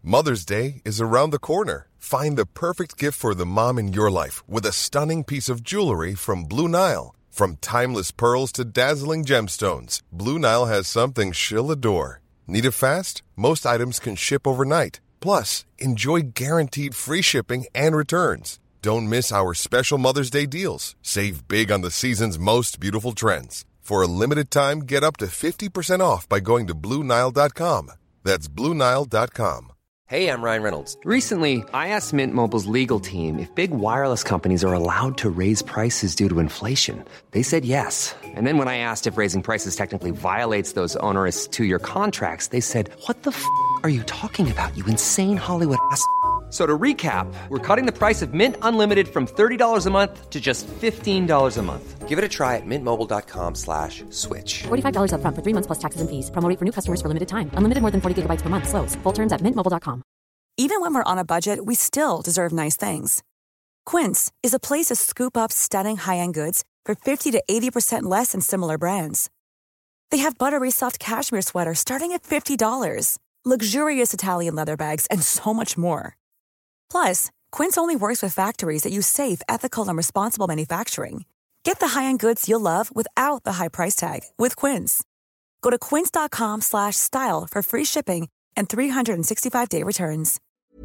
Mother's Day is around the corner. Find the perfect gift for the mom in your life with a stunning piece of jewelry from Blue Nile. From timeless pearls to dazzling gemstones, Blue Nile has something she'll adore. Need it fast? Most items can ship overnight. Plus, enjoy guaranteed free shipping and returns. Don't miss our special Mother's Day deals. Save big on the season's most beautiful trends. For a limited time, get up to 50% off by going to BlueNile.com. That's BlueNile.com. Hey, I'm Ryan Reynolds. Recently, I asked Mint Mobile's legal team if big wireless companies are allowed to raise prices due to inflation. They said yes. And then when I asked if raising prices technically violates those onerous two-year contracts, they said, "What the f*** are you talking about, you insane Hollywood ass?" So to recap, we're cutting the price of Mint Unlimited from $30 a month to just $15 a month. Give it a try at mintmobile.com/switch. $45 up front for 3 months plus taxes and fees. Promo rate for new customers for limited time. Unlimited more than 40 gigabytes per month. Slows full terms at mintmobile.com. Even when we're on a budget, we still deserve nice things. Quince is a place to scoop up stunning high-end goods for 50 to 80% less than similar brands. They have buttery soft cashmere sweaters starting at $50, luxurious Italian leather bags, and so much more. Plus, Quince only works with factories that use safe, ethical, and responsible manufacturing. Get the high-end goods you'll love without the high price tag with Quince. Go to quince.com/style for free shipping and 365-day returns.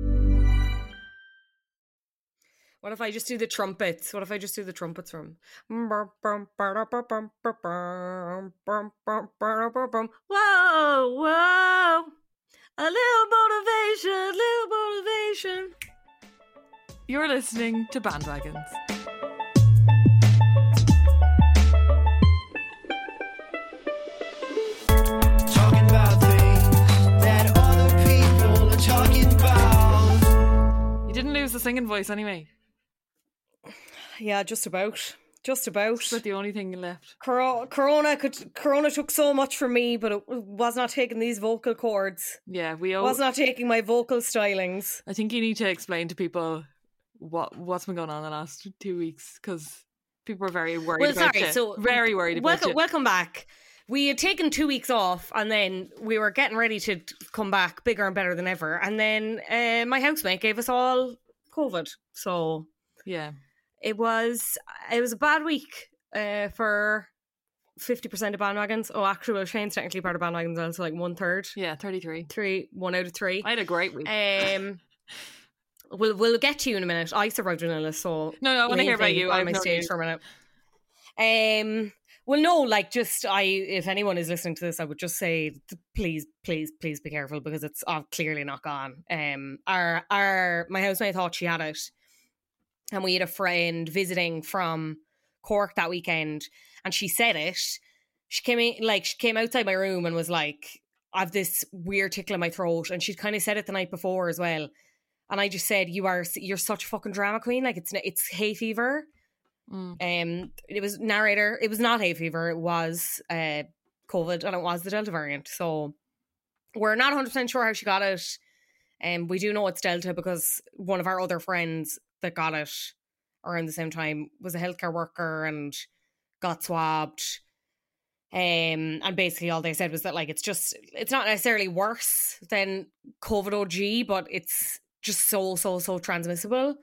What if I just do the trumpets? From? Whoa, whoa. A little motivation. You're listening to Bandwagons. Talking about things that other people are talking about. You didn't lose the singing voice anyway. Yeah, just about. That's the only thing left. Corona took so much from me, but it was not taking these vocal cords. Yeah, was not taking my vocal stylings. I think you need to explain to people what's been going on the last 2 weeks, because people are very worried about it. Very worried about it. Welcome back. We had taken 2 weeks off, and then we were getting ready to come back bigger and better than ever. And then my housemate gave us all COVID. So yeah, it was a bad week for 50% of bandwagons. Oh, actually, Shane's technically part of bandwagons, so like 1/3. Yeah, 33. 1 out of 3. I had a great week. We'll get to you in a minute. I survived an illness, so no, I want to hear about you. On my stage for a minute. Well, no, like if anyone is listening to this, I would just say, please be careful, because it's clearly not gone. My housemate thought she had it, and we had a friend visiting from Cork that weekend, and she said it. She came outside my room and was like, "I have this weird tickle in my throat," and she'd kind of said it the night before as well. And I just said, you're such a fucking drama queen. Like, it's hay fever. It was narrator. It was not hay fever. It was COVID, and it was the Delta variant. So we're not 100% sure how she got it. We do know it's Delta because one of our other friends that got it around the same time was a healthcare worker and got swabbed. And basically all they said was that, like, it's not necessarily worse than COVID OG, but it's just so transmissible.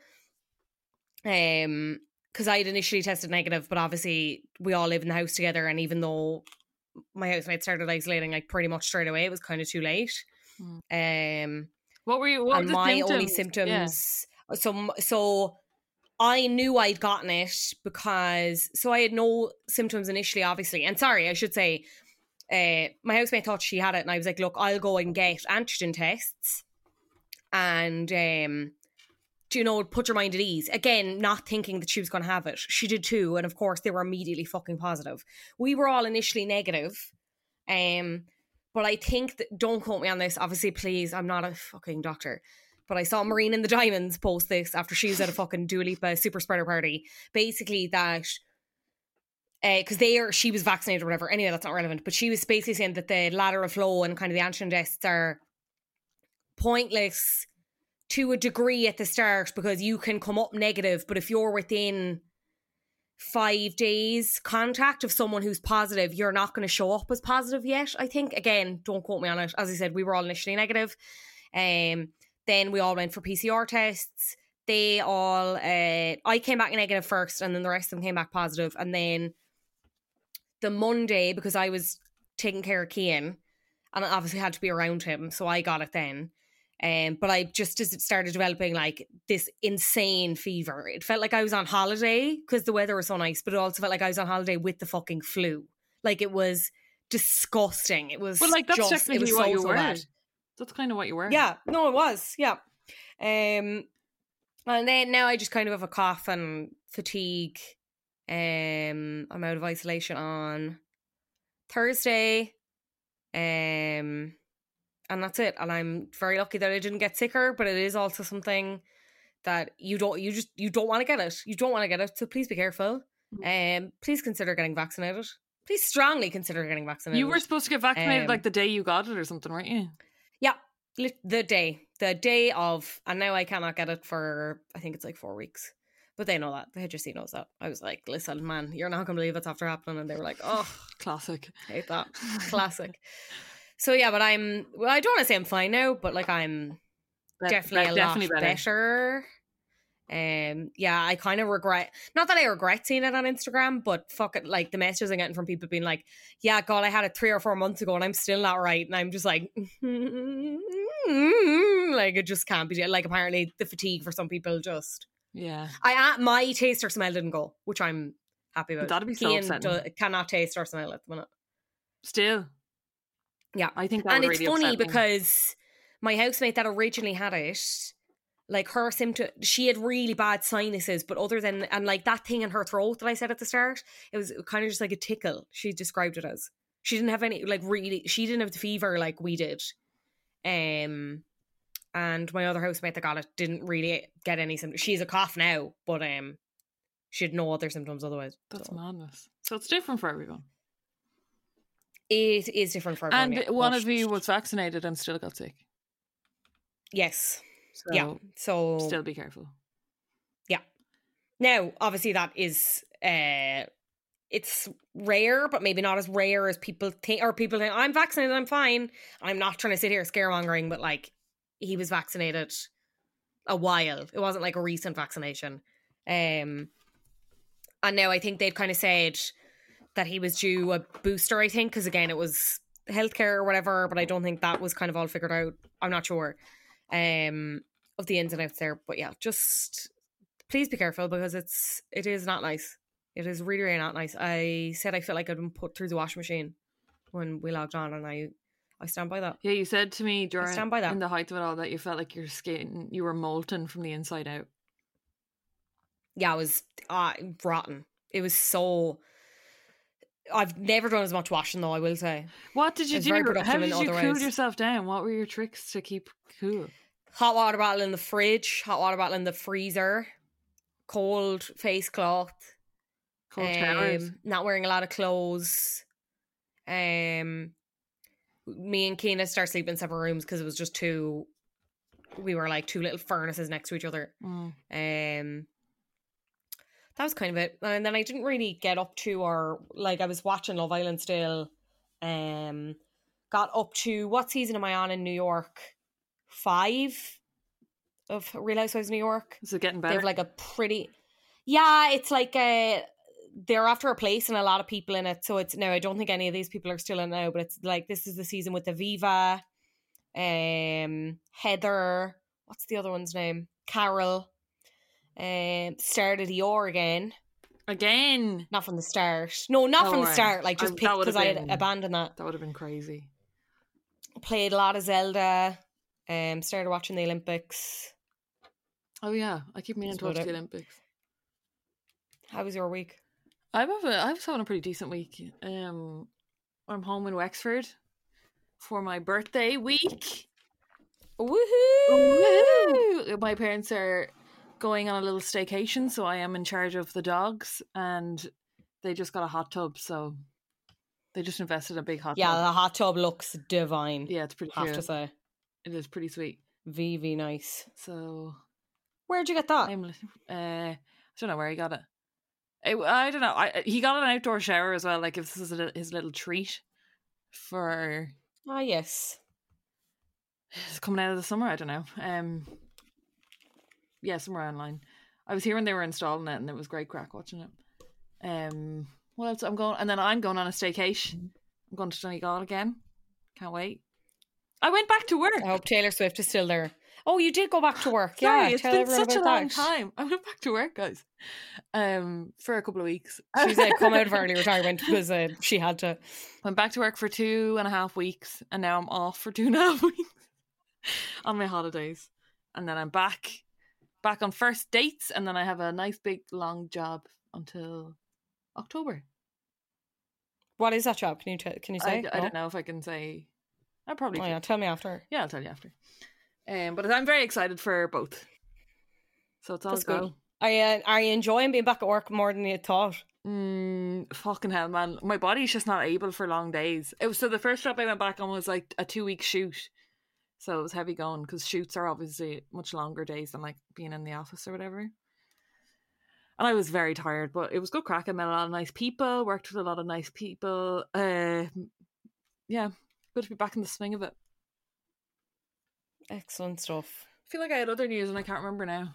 Because I had initially tested negative, but obviously we all live in the house together, and even though my housemate started isolating like pretty much straight away, it was kind of too late. What were my only symptoms? Yeah. So I knew I'd gotten it because I had no symptoms initially, obviously. And sorry, I should say, my housemate thought she had it, and I was like, look, I'll go and get antigen tests. And, put your mind at ease. Again, not thinking that she was going to have it. She did too. And of course, they were immediately fucking positive. We were all initially negative. But I think that, don't quote me on this, obviously, please, I'm not a fucking doctor. But I saw Maureen in the Diamonds post this after she was at a fucking Dua Lipa super spreader party. Basically that, because she was vaccinated or whatever. Anyway, that's not relevant. But she was basically saying that the lateral flow and kind of the antigen tests are pointless to a degree at the start, because you can come up negative, but if you're within 5 days contact of someone who's positive, you're not going to show up as positive yet, I think. Again, don't quote me on it. As I said, we were all initially negative. Then we all went for PCR tests. They all, I came back negative first, and then the rest of them came back positive. And then the Monday, because I was taking care of Cian, and I obviously had to be around him, so I got it then. But I just started developing like this insane fever. It felt like I was on holiday because the weather was so nice, but it also felt like I was on holiday with the fucking flu. Like it was disgusting. It was, but like that's just, technically what you were. Bad. That's kind of what you were. Yeah, no, it was. Yeah. And then now I just kind of have a cough and fatigue. I'm out of isolation on Thursday. And that's it. And I'm very lucky that I didn't get sicker, but it is also something that you don't want to get it. You don't want to get it. So please be careful. Please consider getting vaccinated. Please strongly consider getting vaccinated. You were supposed to get vaccinated like the day you got it or something, weren't you? Yeah. The day of, and now I cannot get it for, I think it's like 4 weeks. But they know that. The HSC knows that. I was like, listen, man, you're not going to believe it's after happening. And they were like, oh. Classic. Hate that. Classic. So yeah, but I don't want to say I'm fine now, but like I'm definitely a lot better. Yeah, I kind of regret, not that I regret seeing it on Instagram, but fuck it, like the messages I'm getting from people being like, yeah, God, I had it 3 or 4 months ago and I'm still not right. And I'm just like, like it just can't be, like apparently the fatigue for some people just. Yeah. My taste or smell didn't go, which I'm happy about. But that'd be so upsetting. Cannot taste or smell at the minute. Still. Yeah. I think that and would it's really funny upset me. because my housemate that originally had it, like her symptom, she had really bad sinuses, but other than, and like that thing in her throat that I said at the start, it was kind of just like a tickle. She described it as. She didn't have any, like really, she didn't have the fever like we did. And my other housemate that got it didn't really get any symptoms. She has a cough now, but she had no other symptoms otherwise. That's madness. So it's different for everyone. It is different for everyone. And one of you was vaccinated and still got sick. Yes. So yeah. So still be careful. Yeah. Now, obviously, that is it's rare, but maybe not as rare as people think. Or people think I'm vaccinated, I'm fine. I'm not trying to sit here scaremongering, but like he was vaccinated a while. It wasn't like a recent vaccination. And now I think they've kind of said that he was due a booster, I think, because again, it was healthcare or whatever, but I don't think that was kind of all figured out. I'm not sure of the ins and outs there. But yeah, just please be careful because it is not nice. It is really, really not nice. I said I felt like I'd been put through the washing machine when we logged on, and I stand by that. Yeah, you said to me during stand by that. in the height of it all that you felt like your skin, you were molten from the inside out. Yeah, it was rotten. It was so. I've never done as much washing though, I will say. What did you do? How did you cool yourself down? What were your tricks to keep cool? Hot water bottle in the fridge, hot water bottle in the freezer, cold face cloth, cold showers, not wearing a lot of clothes. Me and Keena started sleeping in separate rooms because it was just we were like two little furnaces next to each other. That was kind of it. And then I didn't really get up to, or like I was watching Love Island still. Got up to, what season am I on in New York? 5 of Real Housewives of New York. Is it getting better? They have like a pretty, yeah, it's like they're after a place and a lot of people in it. So it's now, I don't think any of these people are still in now, but it's like this is the season with Aviva, Heather, what's the other one's name? Carol. Started Dior again. Not from the start. No, not from the start. Like just picked because I had abandoned that. That would have been crazy. Played a lot of Zelda. Started watching the Olympics. Oh yeah, I keep meaning to watch the Olympics. How was your week? I was having a pretty decent week. I'm home in Wexford for my birthday week. Woohoo! My parents are going on a little staycation, so I am in charge of the dogs, and they just got a hot tub, so they just invested in a big hot tub. Yeah, the hot tub looks divine. Yeah, it's pretty cute. Have to say. It is pretty sweet. VV nice. So where'd you get that? I don't know where he got it. I don't know. He got an outdoor shower as well, like if this is his little treat for... Ah, yes. It's coming out of the summer. I don't know. Yeah, somewhere online. I was hearing they were installing it, and it was great crack watching it. What else? I'm going on a staycation. I'm going to Donegal again. Can't wait. I went back to work. I hope Taylor Swift is still there. Oh, you did go back to work. Sorry, Yeah, it's tell been everyone such a about long that. time. I went back to work, guys, for a couple of weeks. She's come out of early retirement because she had to. Went back to work for 2.5 weeks, and now I'm off for 2.5 weeks on my holidays, and then I'm back on first dates, and then I have a nice big long job until October. What is that job? Can you say? I don't know if I can say. I probably. Oh could. yeah, tell me after. Yeah, I'll tell you after. But I'm very excited for both. So it's all That's go. good. Are you enjoying being back at work more than you thought? Fucking hell, man. My body's just not able for long days. So the first job I went back on was like a 2-week shoot. So it was heavy going because shoots are obviously much longer days than like being in the office or whatever. And I was very tired, but it was good crack. I met a lot of nice people, worked with a lot of nice people. Yeah, good to be back in the swing of it. Excellent stuff. I feel like I had other news and I can't remember now.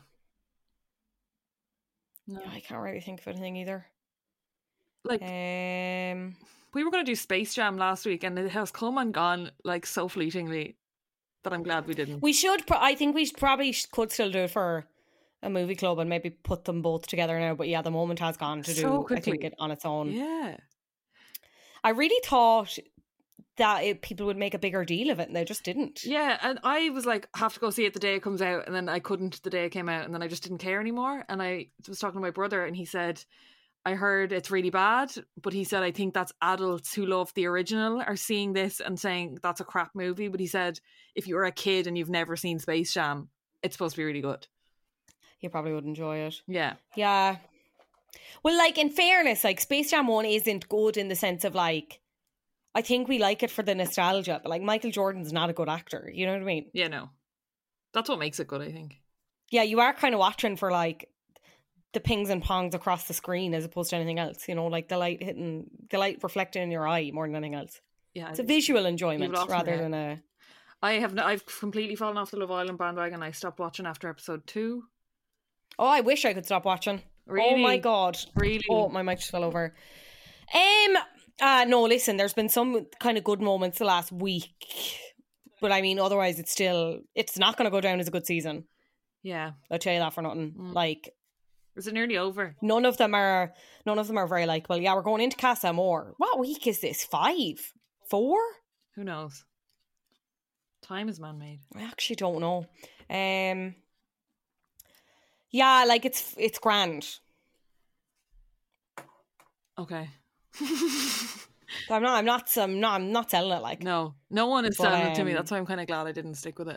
No. Yeah, I can't really think of anything either. Like, we were going to do Space Jam last week and it has come and gone like so fleetingly that I'm glad we didn't. We should. I think we probably could still do it for a movie club and maybe put them both together now. But yeah, the moment has gone to So do. quickly. I think it on its own. Yeah. I really thought that people would make a bigger deal of it, and they just didn't. Yeah, and I was like, have to go see it the day it comes out, and then I couldn't the day it came out, and then I just didn't care anymore. And I was talking to my brother, and he said, I heard it's really bad, but he said, I think that's adults who love the original are seeing this and saying that's a crap movie. But he said, if you're a kid and you've never seen Space Jam, it's supposed to be really good. You probably would enjoy it. Yeah. Yeah. Well, like, in fairness, like, Space Jam 1 isn't good in the sense of, like, I think we like it for the nostalgia, but, like, Michael Jordan's not a good actor. You know what I mean? Yeah, no. That's what makes it good, I think. Yeah, you are kind of watching for, like, the pings and pongs across the screen as opposed to anything else. You know, like, the light reflecting in your eye more than anything else. Yeah. It's a visual enjoyment lost me rather there. than a... I've completely fallen off the Love Island bandwagon. I stopped watching after episode 2. Oh, I wish I could stop watching. Really? Oh my God. Really? Oh, my mic just fell over. No, listen, there's been some kind of good moments the last week. But I mean, otherwise it's not going to go down as a good season. Yeah. I'll tell you that for nothing. Like, Is it nearly over? none of them are very likable. Yeah, we're going into Casa Amor. What week is this? 5? 4? Who knows? Time is man-made. I actually don't know. Yeah, like it's grand. Okay. I'm not selling it. Like, No one is But, selling it to me. That's why I'm kind of glad I didn't stick with it.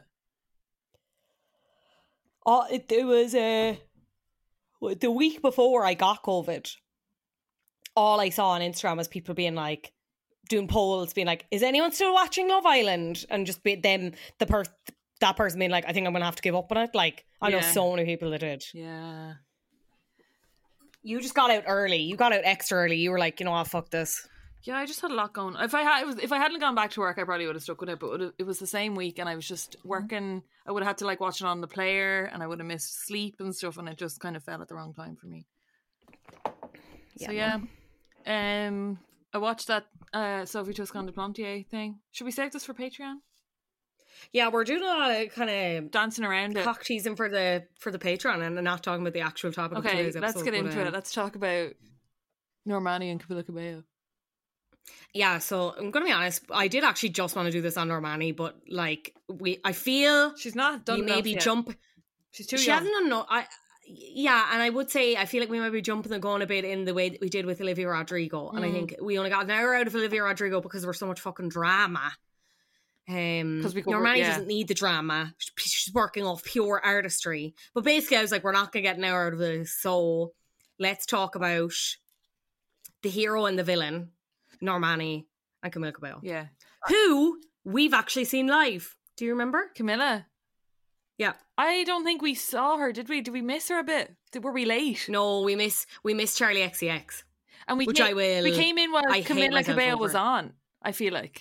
oh, it was the week before I got COVID. All I saw on Instagram was people being like, doing polls, being like, "Is anyone still watching Love Island?" And just be them that person being like, "I think I'm gonna have to give up on it." Like, I know Yeah. so many people that did. Yeah. You just got out early. You got out extra early. You were like, you know what, fuck this. Yeah, I just had a lot going. If I hadn't gone back to work, I probably would have stuck with it. But it was the same week, and I was just working. I would have had to like watch it on the player, and I would have missed sleep and stuff, and it just kind of fell at the wrong time for me. So yeah, I watched that Sophie Toscan de Plantier thing. Should we save this for Patreon? Yeah, we're doing a lot of kind of Dancing around it. cock teasing for the Patreon and not talking about the actual topic of Okay, today's episode. let's get into but, it. Let's talk about Normani and Camila Cabello. Yeah, so I'm gonna be honest. I did actually just want to do this on Normani, but like I feel She's not done we enough maybe yet. jump. She's too She young. hasn't done no. Yeah, and I would say I feel like we might be jumping the gun a bit in the way that we did with Olivia Rodrigo, and I think we only got an hour out of Olivia Rodrigo because there was so much fucking drama. Because we covered- Normani yeah. doesn't need the drama. She's working off pure artistry. But basically, I was like, we're not gonna get an hour out of this, so let's talk about the hero and the villain, Normani and Camila Cabello, Yeah. who we've actually seen live. Do you remember? Camila. Yeah. I don't think we saw her, did we? Did we miss her a bit? Were we late? No, we miss Charlie XCX. And we Which came, I will- We came in while I hate Camila myself Cabello over. was on, I feel like.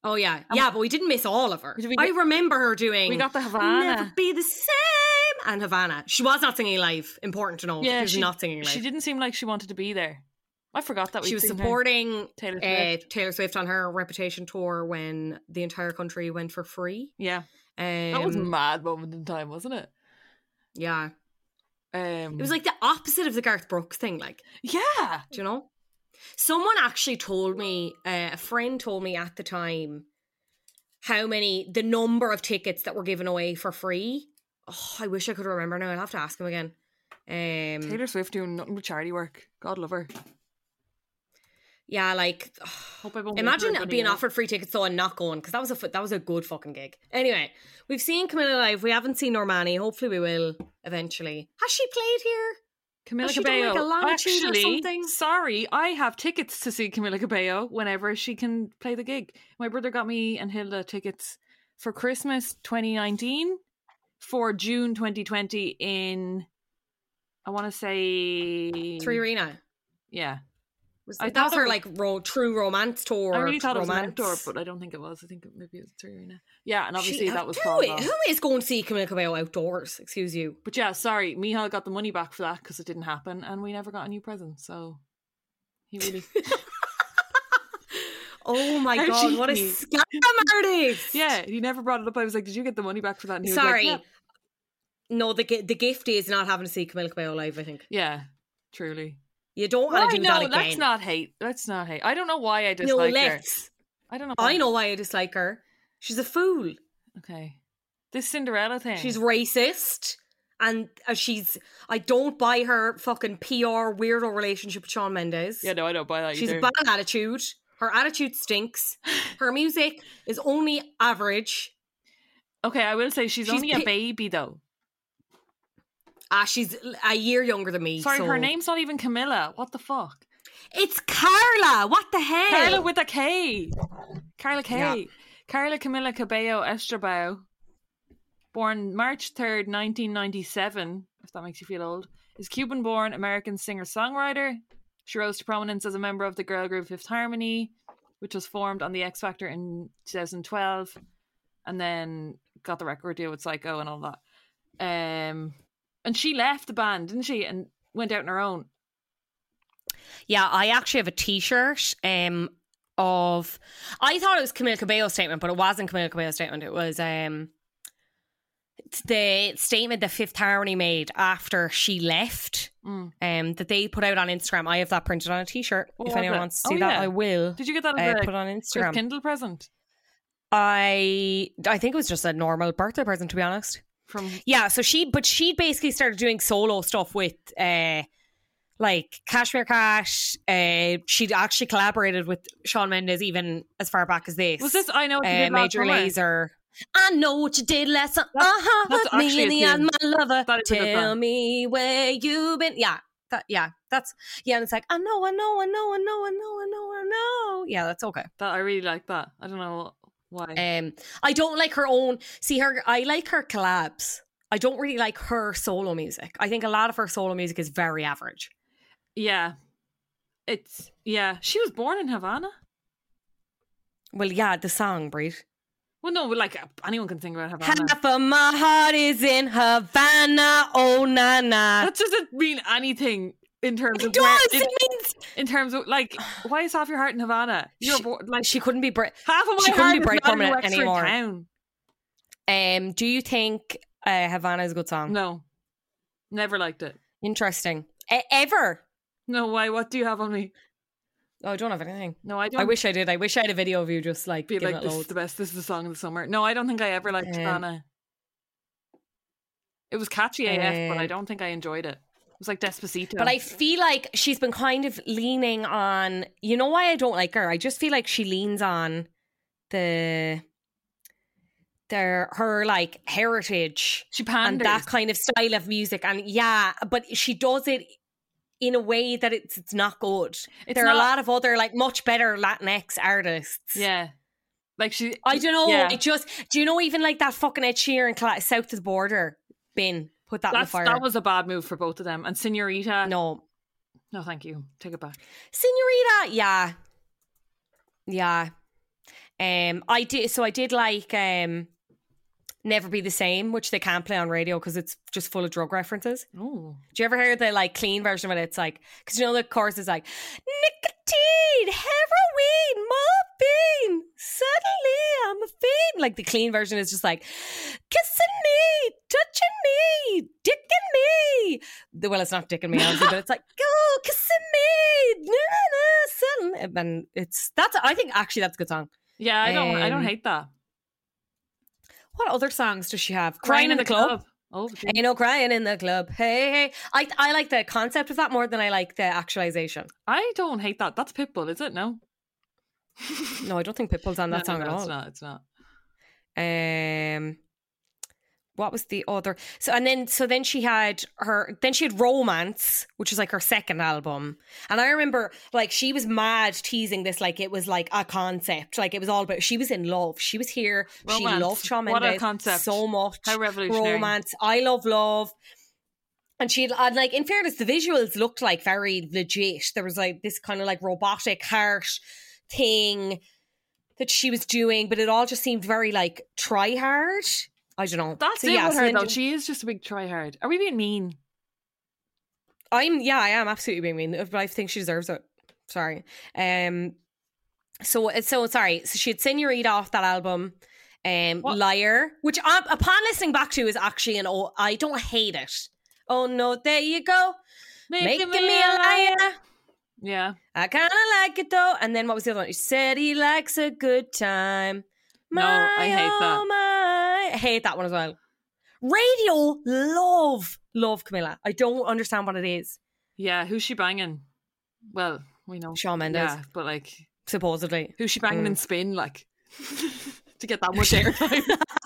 Oh yeah, yeah, but we didn't miss all of her. Did we I get- remember her doing. We got the Havana. Never be the same. And Havana. She was not singing live. Important to know. Yeah, she was not singing live. She didn't seem like she wanted to be there. I forgot that She we'd was seen her. supporting Taylor Swift. on her Reputation tour when the entire country went for free. Yeah, that was a Um, mad moment in time, wasn't it? yeah. It It was like the opposite of the Garth Brooks thing. Like, yeah. do you know? Someone actually told me, a friend told me at the time, the number of tickets that were given away for free. Oh, I wish I could remember now. I'll have to ask him again. Taylor Swift doing nothing but charity work. God love her. Yeah, like, Hope I won't imagine wake her being up. offered free tickets though and not going, because that was a good fucking gig. Anyway, we've seen Camilla live. We haven't seen Normani. Hopefully, we will eventually. Has she played here? Camila Has she done, Cabello. like, a Longitude or Actually, something? sorry, I have tickets to see Camila Cabello whenever she can play the gig. My brother got me and Hilda tickets for Christmas 2019, for June 2020 in, I want to say... Three Arena. Yeah. That was her like true romance tour. I really thought it was an romance. outdoor, but I don't think it was. I think maybe it was 3 Arena. Yeah, and obviously She- that was who, fall off. who is going to see Camilla Cabello outdoors? Excuse you. But yeah, sorry, Michal got the money back for that because it didn't happen, and we never got a new present. So he really, Oh my How god, what a cheeky. scam artist! yeah, he never brought it up. I was like, "Did you get the money back for that?" And he Sorry. was like, No, the gift is not having to see Camilla Cabello live. I think "Yeah, truly." you don't Why? want to do that No, again. let's not hate. Let's not hate. I don't know why I No, dislike her. let's. I don't know. I know why I dislike her. She's a fool. Okay, this Cinderella thing. She's racist. And I don't buy her fucking PR weirdo relationship with Shawn Mendes. yeah, no, I don't buy that She's either. a bad attitude. Her attitude stinks. Her music is only average. Okay, I will say she's only a baby though. She's a year younger than me. Sorry, so- her name's not even Camilla. What the fuck? It's Carla. What the hell? Carla with a K. Carla K. Yeah. Carla Camilla Cabello Estrabao, born March 3rd, 1997, if that makes you feel old, is Cuban-born American singer-songwriter. She rose to prominence as a member of the girl group Fifth Harmony, which was formed on The X Factor in 2012, and then got the record deal with Psycho and all that. And she left the band, didn't she, and went out on her own. Yeah, I actually have a T-shirt of. I thought it was Camila Cabello's statement, but it wasn't Camila Cabello's statement. It was the statement that Fifth Harmony made after she left. That they put out on Instagram. I have that printed on a T-shirt. What If was anyone it? wants to see Oh, that, yeah. I will. Did you get that as put on a Instagram? Kindle present? I think it was just a normal birthday present, to be honest. From Yeah, so she basically started doing solo stuff with like Kashmir Cash. She'd actually collaborated with Shawn Mendes even as far back as this. Was this I Know What You Did Last Major Summer? Lazer. I know what you did last summer. that's Put me actually in a the eyes, tune. my lover. That is a good Tell song. me where you've been. Yeah, that's and it's like I know. Yeah, that's okay. that I really like that. I don't know why. I don't like her own. See her. I like her collabs. I don't really like her solo music. I think a lot of her solo music is very average. Yeah. She was born in Havana. Well, yeah, the song, Breed. Well, no, but like anyone can sing about Havana. Half of my heart is in Havana. Oh, na na. That doesn't mean anything in terms of It does. It means in terms of like why is half your heart in Havana? You're born, like she couldn't be. half of my she couldn't heart be is bright not in permanent Wexford anymore. Town. Do you think Havana is a good song? No, never liked it. Interesting. Ever? No, why? What do you have on me? Oh, I don't have anything. No, I don't. I wish I did. I wish I had a video of you just like be giving like it this is loads. the best. This is the song of the summer. No, I don't think I ever liked Havana. It was catchy AF, but I don't think I enjoyed it. It was like Despacito. But I feel like she's been kind of leaning on. You know why I don't like her? I just feel like she leans on her like heritage she and panders. that kind of style of music, and yeah, but she does it in a way that it's not good. There are a not- lot of other like much better Latinx artists. Yeah, like she. I don't know. Yeah. It just do you know even like that fucking Ed Sheeran South of the Border bin put that in the fire. That was a bad move for both of them. And Senorita. no. No, thank you. Take it back. Senorita, yeah. I did like Never Be the Same, which they can't play on radio because it's just full of drug references. Oh. Do you ever hear the like clean version of it? It's like, because the chorus is like, nicotine, heroin, morphine, suddenly I'm a fiend. Like the clean version is just like, kissing me, touching me, dicking me. Well, it's not dicking me, obviously, but it's like, oh, kissing me, suddenly. And I think actually that's a good song. Yeah, I don't hate that. What other songs does she have? Crying in the Club. Oh, geez. Ain't no crying in the club. Hey, hey. I like the concept of that more than I like the actualization. I don't hate that. That's Pitbull, is it? No. No, I don't think Pitbull's on that song at all. It's not. What was the other? So then she had Romance, which is like her second album. And I remember like she was mad teasing this like it was like a concept. Like it was all about, she was in love. She was here. Romance. She loved Shawn Mendes. What a concept. So much. How revolutionary. Romance. I love love. And she had like, in fairness, the visuals looked like very legit. There was like this kind of like robotic heart thing that she was doing, but it all just seemed very like try hard. I don't know. That's it with her, though. She is just a big tryhard. Are we being mean? I am absolutely being mean, but I think she deserves it. Sorry. So sorry. So she had Senorita off that album. Liar, which upon listening back to is actually I don't hate it. Oh no, there you go. Making me a liar. Yeah. I kind of like it though. And then what was the other one? She said he likes a good time. No, I hate that. I hate that one as well. Radio, love Camilla. I don't understand what it is. Yeah, who's she banging? Well, we know Shawn Mendes. Yeah, but like supposedly, who's she banging in Spin? Like to get that much airtime,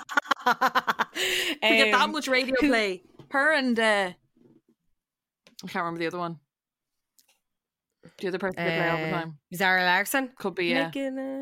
to get that much radio play. Her and I can't remember the other one. The other person they play all the time. Zara Larsson? Could be, yeah.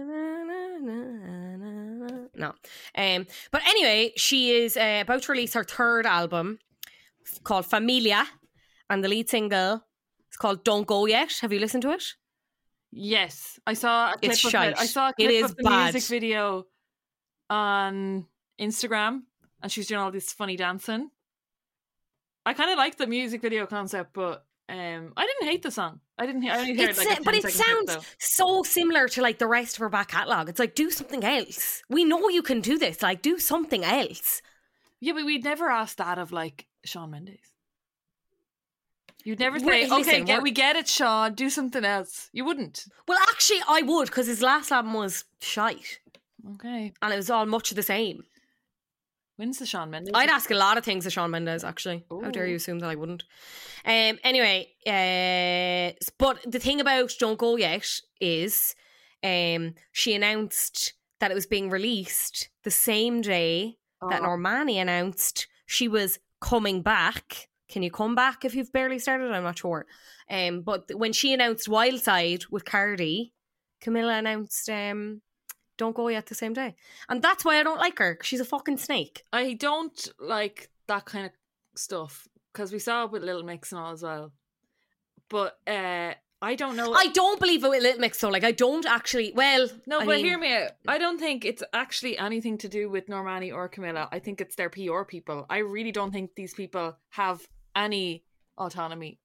No. But anyway, she is about to release her third album called Familia, and the lead single is called Don't Go Yet. Have you listened to it? Yes. I saw a clip it's of shite. it. I saw a clip of the music video on Instagram, and she's doing all this funny dancing. I kind of like the music video concept, but I didn't hate the song. I only heard like a 10 but it second sounds clip, so similar to like the rest of her back catalogue. It's like, do something else. We know you can do this. Like, do something else. Yeah, but we'd never ask that of like Shawn Mendes. You'd never say, we get it, Shawn, do something else. You wouldn't. Well, actually, I would, because his last album was shite. Okay. And it was all much of the same. When's the Shawn Mendes? I'd ask a lot of things of Shawn Mendes, actually. Ooh. How dare you assume that I wouldn't? Anyway, but the thing about Don't Go Yet is she announced that it was being released the same day that Normani announced she was coming back. Can you come back if you've barely started? I'm not sure. But when she announced Wildside with Cardi, Camilla announced Don't Go Yet the same day. And that's why I don't like her. She's a fucking snake. I don't like that kind of stuff because we saw it with Little Mix and all as well. But I don't know. I don't believe it with Little Mix though. Like I don't actually. Well, no, but hear me out. I don't think it's actually anything to do with Normani or Camilla. I think it's their PR people. I really don't think these people have any autonomy.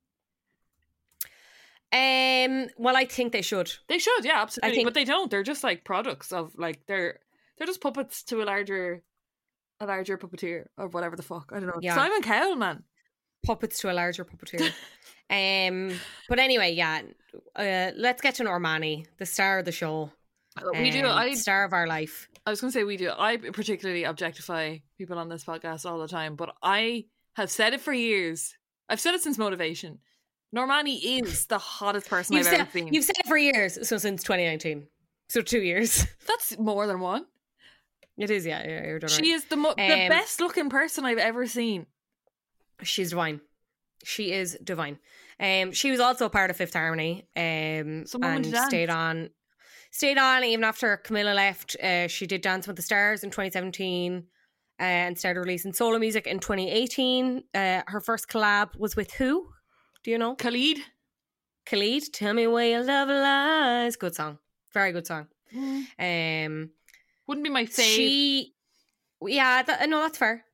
Well, I think they should. They should, yeah, absolutely. But they don't. They're just like products of like they're just puppets to a larger puppeteer or whatever the fuck. I don't know. Yeah. Simon Cowell, man. Puppets to a larger puppeteer. But anyway, yeah. Let's get to Normani, the star of the show. We do. Star of our life. I was going to say we do. I particularly objectify people on this podcast all the time, but I have said it for years. I've said it since Motivation. Normani is the hottest person I've ever seen. You've said it for years, so since 2019. So 2 years. That's more than one. It is, yeah. You're right. She is the best looking person I've ever seen. She's divine. She is divine. She was also a part of Fifth Harmony and stayed on even after Camilla left. She did Dance with the Stars in 2017 and started releasing solo music in 2018. Her first collab was with who? Do you know? Khalid, Tell Me Where Your Love Lies. Good song. Very good song. Wouldn't be my fave. No, that's fair.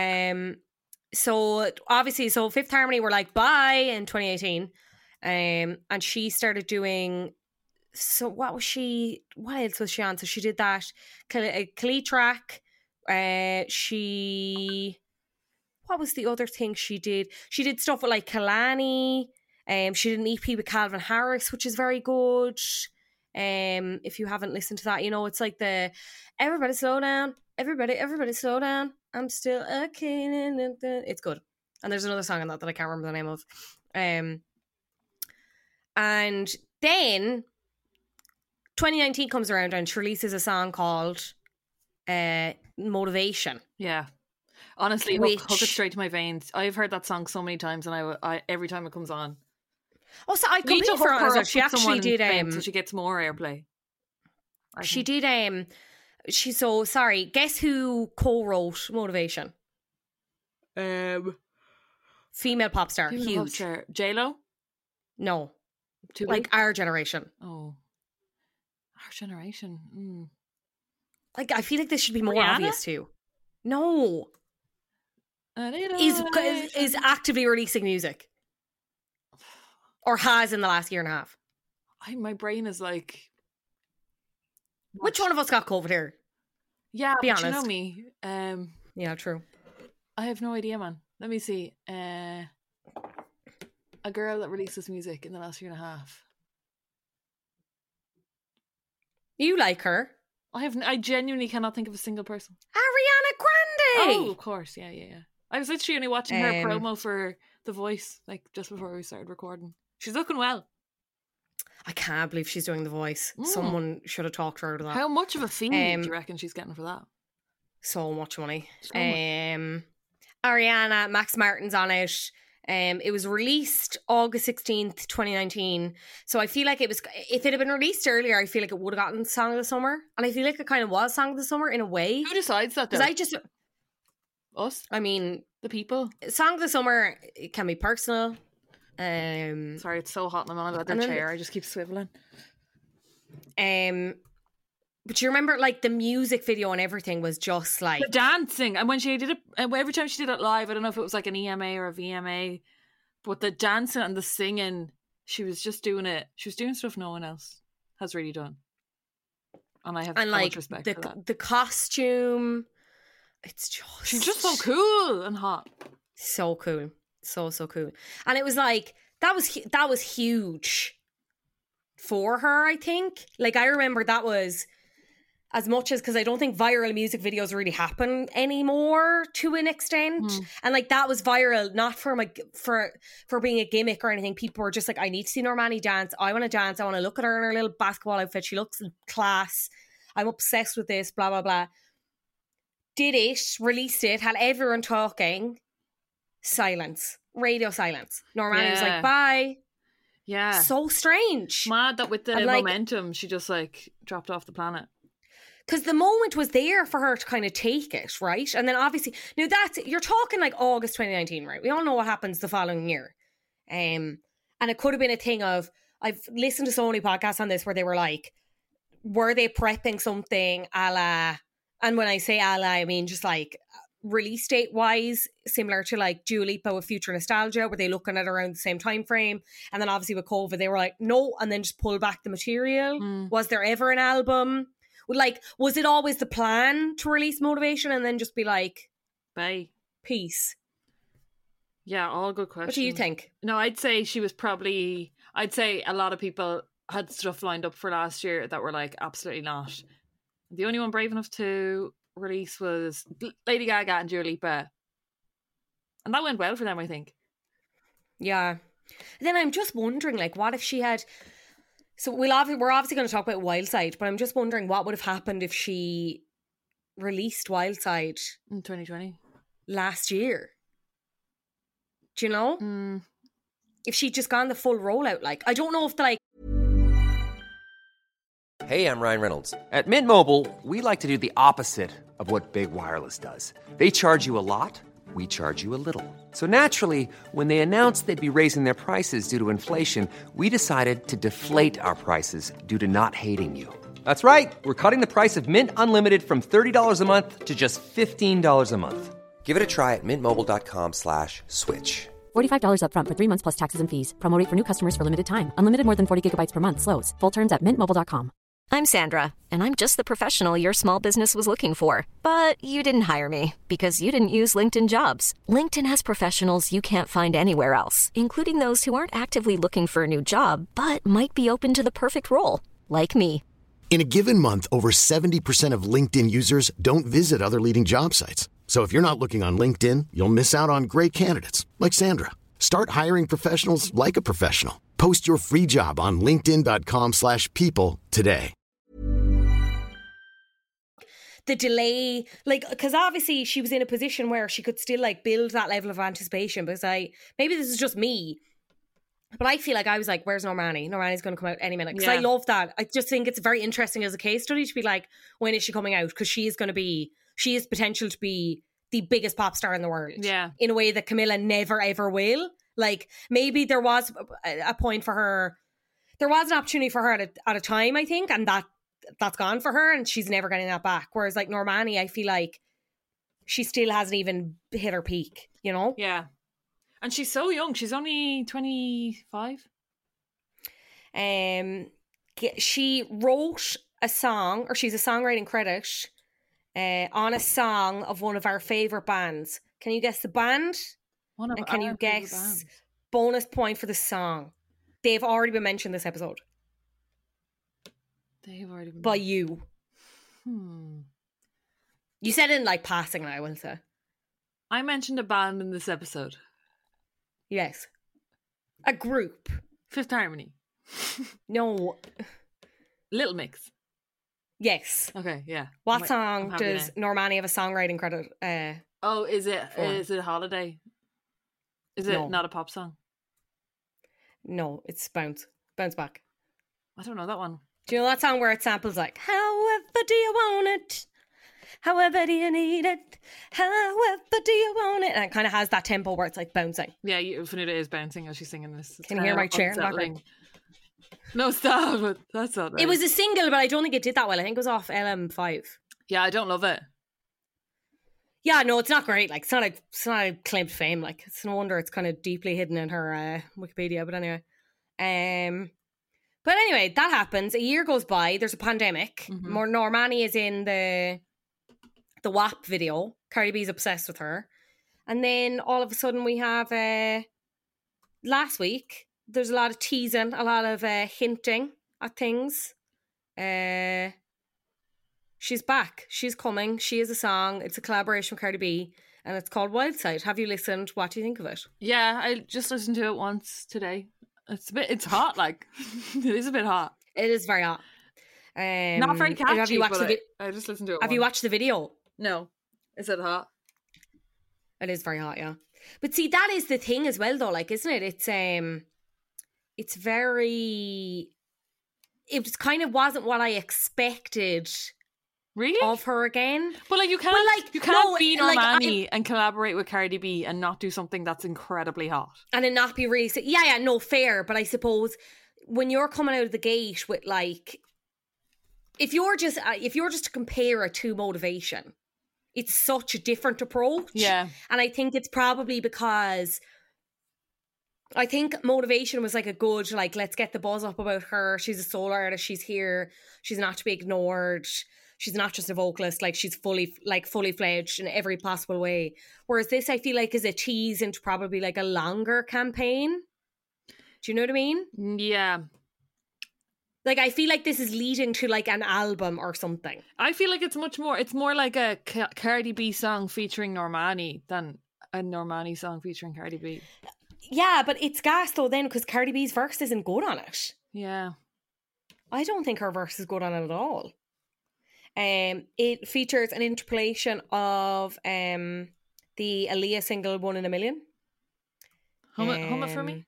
So obviously, Fifth Harmony were like bye in 2018, and she started doing. So what else was she on? So she did that Khalid track. What was the other thing she did? She did stuff with like Kalani. She did an EP with Calvin Harris, which is very good. If you haven't listened to that, you know, it's like the everybody slow down, everybody slow down. I'm still okay. It's good. And there's another song on that I can't remember the name of. And then 2019 comes around and she releases a song called Motivation. Yeah. Honestly, hook it straight to my veins. I've heard that song so many times, and I every time it comes on. Oh, so I completely forgot her. She actually did so she gets more airplay. She did sorry. Guess who co-wrote Motivation? Female pop star, huge. J-Lo? No, Too like big? our generation. Oh, our generation. Like I feel like this should be more Rihanna? obvious too. No, is actively releasing music, or has in the last year and a half. My brain is like. Which one of us got COVID here? Yeah, be honest. You know me. Yeah, true. I have no idea, man. Let me see. A girl that releases music in the last year and a half. You like her? I genuinely cannot think of a single person. Ariana Grande. Oh, of course. Yeah. I was literally only watching her promo for The Voice, like just before we started recording. She's looking well. I can't believe she's doing The Voice. Someone should have talked her out of that. How much of a fee do you reckon she's getting for that? So much money. So much. Ariana, Max Martin's on it. It was released August 16th, 2019. So I feel like if it had been released earlier, I feel like it would have gotten Song of the Summer. And I feel like it kind of was Song of the Summer in a way. Who decides that though? Us? I mean, the people? Song of the Summer, it can be personal. Sorry, it's so hot and I'm on about the chair. I just keep swiveling. But you remember, like, the music video and everything was just like the dancing, and when she did it, every time she did it live, I don't know if it was like an EMA or a VMA, but the dancing and the singing, she was just doing it. She was doing stuff no one else has really done, and I have so much respect for that. The costume, she's just so cool and hot, so cool, so cool, and it was like that was huge for her. I think, like, I remember that was. As much as, because I don't think viral music videos really happen anymore to an extent. And like that was viral, not for being a gimmick or anything. People were just like, I need to see Normani dance. I want to dance. I want to look at her in her little basketball outfit. She looks in class. I'm obsessed with this, blah, blah, blah. Did it, released it, had everyone talking. Silence. Radio silence. Normani was like, bye. Yeah. So strange. Mad that with the momentum, she just like dropped off the planet. Because the moment was there for her to kind of take it, right? And then obviously, now you're talking like August 2019, right? We all know what happens the following year. And it could have been a thing of, I've listened to so many podcasts on this where they were like, were they prepping something a la, and when I say a la, I mean just like release date wise, similar to like Dua Lipa with Future Nostalgia, were they looking at around the same time frame? And then obviously with COVID, they were like, no, and then just pull back the material. Was there ever an album? Like, was it always the plan to release Motivation and then just be like, bye, peace? Yeah, all good questions. What do you think? No, I'd say I'd say a lot of people had stuff lined up for last year that were like, absolutely not. The only one brave enough to release was Lady Gaga and Dua Lipa. And that went well for them, I think. Yeah. And then I'm just wondering, like, what if she had... So we're obviously going to talk about Wildside, but I'm just wondering what would have happened if she released Wildside in 2020 last year. Do you know? If she'd just gone the full rollout, like, I don't know if Hey, I'm Ryan Reynolds. At Mint Mobile, we like to do the opposite of what Big Wireless does. They charge you a lot. We charge you a little. So naturally, when they announced they'd be raising their prices due to inflation, we decided to deflate our prices due to not hating you. That's right. We're cutting the price of Mint Unlimited from $30 a month to just $15 a month. Give it a try at mintmobile.com/switch. $45 upfront for 3 months plus taxes and fees. Promo rate for new customers for limited time. Unlimited more than 40 gigabytes per month. Slows full terms at mintmobile.com. I'm Sandra, and I'm just the professional your small business was looking for. But you didn't hire me because you didn't use LinkedIn Jobs. LinkedIn has professionals you can't find anywhere else, including those who aren't actively looking for a new job, but might be open to the perfect role, like me. In a given month, over 70% of LinkedIn users don't visit other leading job sites. So if you're not looking on LinkedIn, you'll miss out on great candidates like Sandra. Start hiring professionals like a professional. Post your free job on linkedin.com/people today. The delay, like, because obviously she was in a position where she could still like build that level of anticipation, because maybe this is just me, but I feel like I was like, where's Normani? Normani's going to come out any minute, because I love that. I just think it's very interesting as a case study to be like, when is she coming out? Because she has potential to be the biggest pop star in the world, in a way that Camilla never ever will. Like, maybe there was a point for her, there was an opportunity for her at a time, I think, and that's gone for her, and she's never getting that back. Whereas like Normani, I feel like she still hasn't even hit her peak, you know? Yeah. And she's so young. She's only 25. She wrote a song, or she's a songwriting credit on a song of one of our favourite bands. Can you guess the band? And can you guess bonus point for the song? They've already been mentioned this episode. They've already been by you. You said it in like passing, I will say. I mentioned a band in this episode. Yes. A group. Fifth Harmony. No. Little Mix. Yes. Okay, yeah. What song does Normani have a songwriting credit? Is it Holiday? Is it not a pop song? No, it's Bounce. Bounce Back. I don't know that one. Do you know that song where it samples like, however do you want it? However do you need it? However do you want it? And it kind of has that tempo where it's like bouncing. Yeah, Finita is bouncing as she's singing this. Can you hear my chair in the background? No, stop. That's not right. It was a single, but I don't think it did that well. I think it was off LM5. Yeah, I don't love it. Yeah, no, it's not great. Like, it's not a claim to fame. Like, it's no wonder it's kind of deeply hidden in her Wikipedia. But anyway, that happens. A year goes by. There's a pandemic. Normani is in the WAP video. Cardi B's obsessed with her, and then all of a sudden we have last week. There's a lot of teasing, a lot of hinting at things. She's back. She's coming. She has a song. It's a collaboration with Cardi B, and it's called Wild Side. Have you listened? What do you think of it? Yeah, I just listened to it once today. It's hot. Like, it is a bit hot. It is very hot. Not very catchy. Have you watched I just listened to it. Have you watched the video? No. Is it hot? It is very hot, yeah. But see, that is the thing as well, though. Like, isn't it? It's very. It kind of wasn't what I expected. Really? Of her again. But like, you can't be Normani and collaborate with Cardi B and not do something that's incredibly hot. And it not be really... Yeah, no, fair. But I suppose when you're coming out of the gate with like... If you're just to compare it to Motivation, it's such a different approach. Yeah. And I think it's probably because... I think Motivation was like a good, like, let's get the buzz up about her. She's a solo artist. She's here. She's not to be ignored. She's not just a vocalist. Like, she's fully fledged in every possible way. Whereas this, I feel like, is a tease into probably like a longer campaign. Do you know what I mean? Yeah. Like, I feel like this is leading to like an album or something. I feel like it's more like a Cardi B song featuring Normani than a Normani song featuring Cardi B. Yeah, but it's gas though then, because Cardi B's verse isn't good on it. Yeah. I don't think her verse is good on it at all. It features an interpolation of the Aaliyah single 1 in a Million. Hum it for me.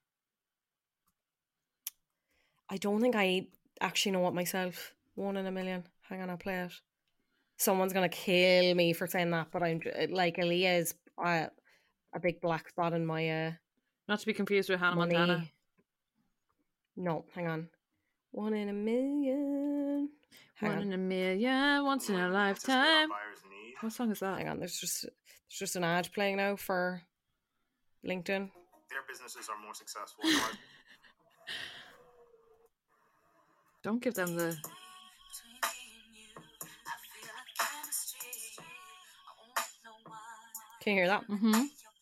I don't think I actually know it myself. 1 in a Million. Hang on, I'll play it. Someone's gonna kill me for saying that, but I'm like, Aaliyah is a big black spot in my not to be confused with Hannah Montana. No, hang on. 1 in a million. Hang One on. in a million, once in a lifetime. What song is that? Hang on, there's just an ad playing now for LinkedIn. Their businesses are more successful. Don't give them the... Can you hear that? Mm-hmm.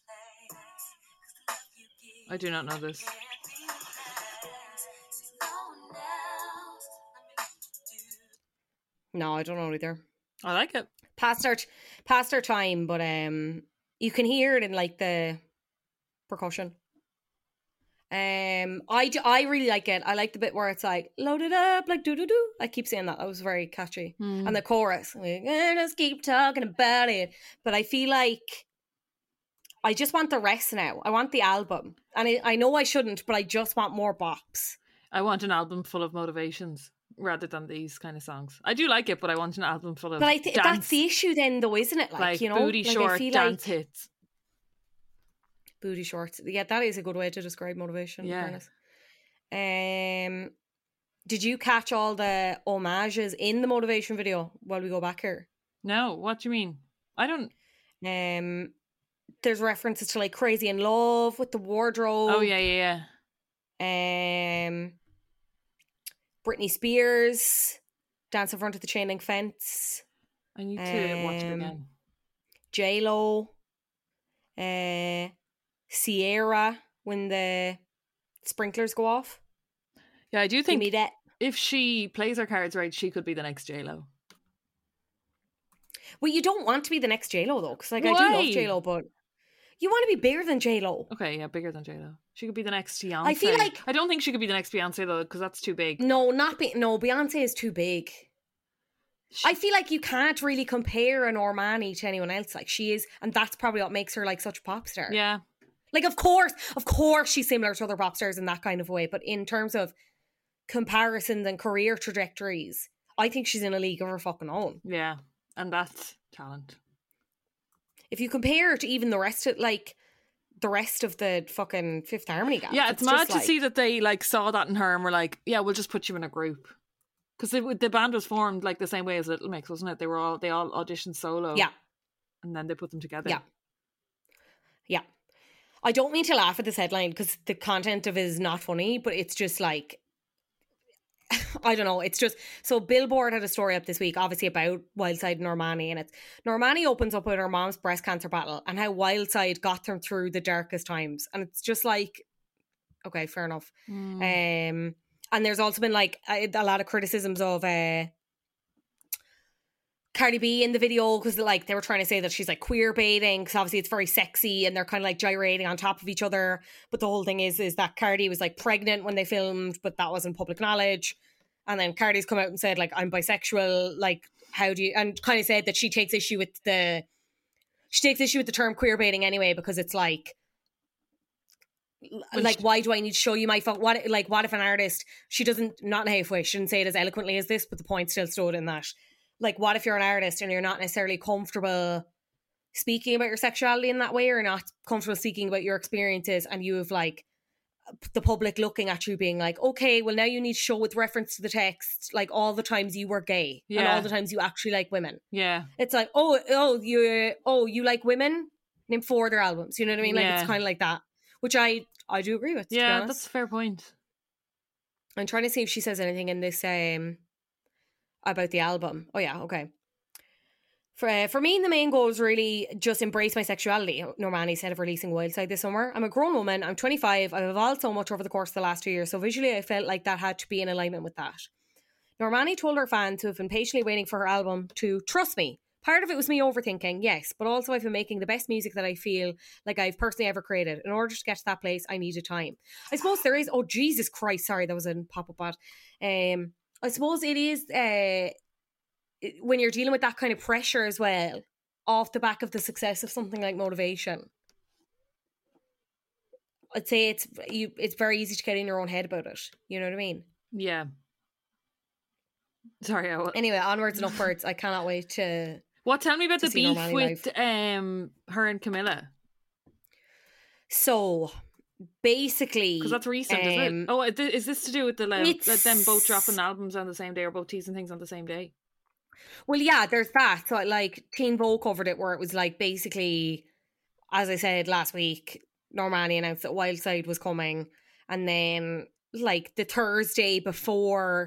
I do not know this. No, I don't know either. I like it. Past our time, but you can hear it in like the percussion. I really like it. I like the bit where it's like load it up, like do do do. I keep saying that. That was very catchy. And the chorus, like, just keep talking about it. But I feel like I just want the rest now. I want the album, and I know I shouldn't, but I just want more bops. I want an album full of motivations rather than these kind of songs. I do like it, but I want an album full of. But I think that's the issue, then, though, isn't it? Like you know, booty like, short I feel dance like hits. Booty shorts. Yeah, that is a good way to describe motivation. Yeah. In fairness. Did you catch all the homages in the motivation video while we go back here? No, what do you mean? I don't. There's references to like Crazy in Love with the wardrobe. Oh yeah. Britney Spears dance in front of the chain link fence. I need to watch it again. J-Lo. Sierra when the sprinklers go off. Yeah, I do Give think me that. if she plays her cards right, she could be the next J-Lo. Well, you don't want to be the next J-Lo though, because like I Why? do love J-Lo, but you want to be bigger than J-Lo. Okay, yeah, bigger than J-Lo. She could be the next Beyonce. I feel like I don't think she could be the next Beyonce though, because that's too big. no, Beyonce is too big. I feel like you can't really compare a Normani to anyone else. Like she is, and that's probably what makes her like such a pop star. Yeah. Like of course she's similar to other pop stars in that kind of way, but in terms of comparisons and career trajectories, I think she's in a league of her fucking own. Yeah, and that's talent. If you compare her to even the rest of the fucking Fifth Harmony guys. Yeah, it's mad to see that they like saw that in her and were like, yeah, we'll just put you in a group. Because the band was formed like the same way as Little Mix, wasn't it? They all auditioned solo. Yeah. And then they put them together. Yeah. Yeah. I don't mean to laugh at this headline because the content of it is not funny, but it's just like, I don't know. It's just, so Billboard had a story up this week, obviously about Wildside and Normani, and it's Normani opens up with her mom's breast cancer battle and how Wildside got them through the darkest times. And it's just like, okay, fair enough. And there's also been like a lot of criticisms of Cardi B in the video because like they were trying to say that she's like queer baiting because obviously it's very sexy and they're kind of like gyrating on top of each other. But the whole thing is that Cardi was like pregnant when they filmed, but that wasn't public knowledge. And then Cardi's come out and said like, I'm bisexual. Like, how do you, and kind of said that she takes issue with the term queer baiting anyway, because it's like why do I need to show you my phone? What if an artist, she doesn't, not in a halfway, she didn't say it as eloquently as this, but the point still stood in that. Like, what if you're an artist and you're not necessarily comfortable speaking about your sexuality in that way, or not comfortable speaking about your experiences, and you have like the public looking at you being like, okay, well now you need to show with reference to the text like all the times you were gay and all the times you actually like women. Yeah. It's like, you like women? Name 4 of their albums. You know what I mean? Like it's kind of like that, which I do agree with. Yeah, that's a fair point. I'm trying to see if she says anything in this about the album. Oh yeah, okay. For me, the main goal is really just embrace my sexuality, Normani said of releasing Wildside this summer. I'm a grown woman, I'm 25, I've evolved so much over the course of the last 2 years, so visually I felt like that had to be in alignment with that. Normani told her fans who have been patiently waiting for her album to trust me. Part of it was me overthinking, yes, but also I've been making the best music that I feel like I've personally ever created. In order to get to that place, I needed time. I suppose there is, oh Jesus Christ, sorry, that was a pop-up ad. I suppose it is... when you're dealing with that kind of pressure as well, off the back of the success of something like Motivation, I'd say it's very easy to get in your own head about it. You know what I mean? Yeah. Sorry. Anyway, onwards and upwards. I cannot wait to. What? Tell me about the beef Normani with live. her and Camilla. So basically, Because that's recent, isn't it? Oh, is this to do with the them both dropping albums on the same day or both teasing things on the same day? Well, yeah, there's that. So, like, Teen Vogue covered it, where it was like basically, as I said last week, Normani announced that Wildside was coming, and then like the Thursday night before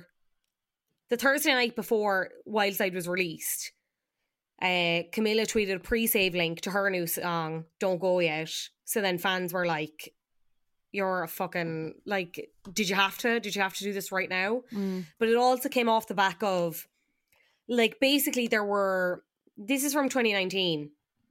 Wildside was released, Camilla tweeted a pre-save link to her new song, Don't Go Yet. So then fans were like, you're a fucking, like, did you have to do this right now? But it also came off the back of, like, basically this is from 2019.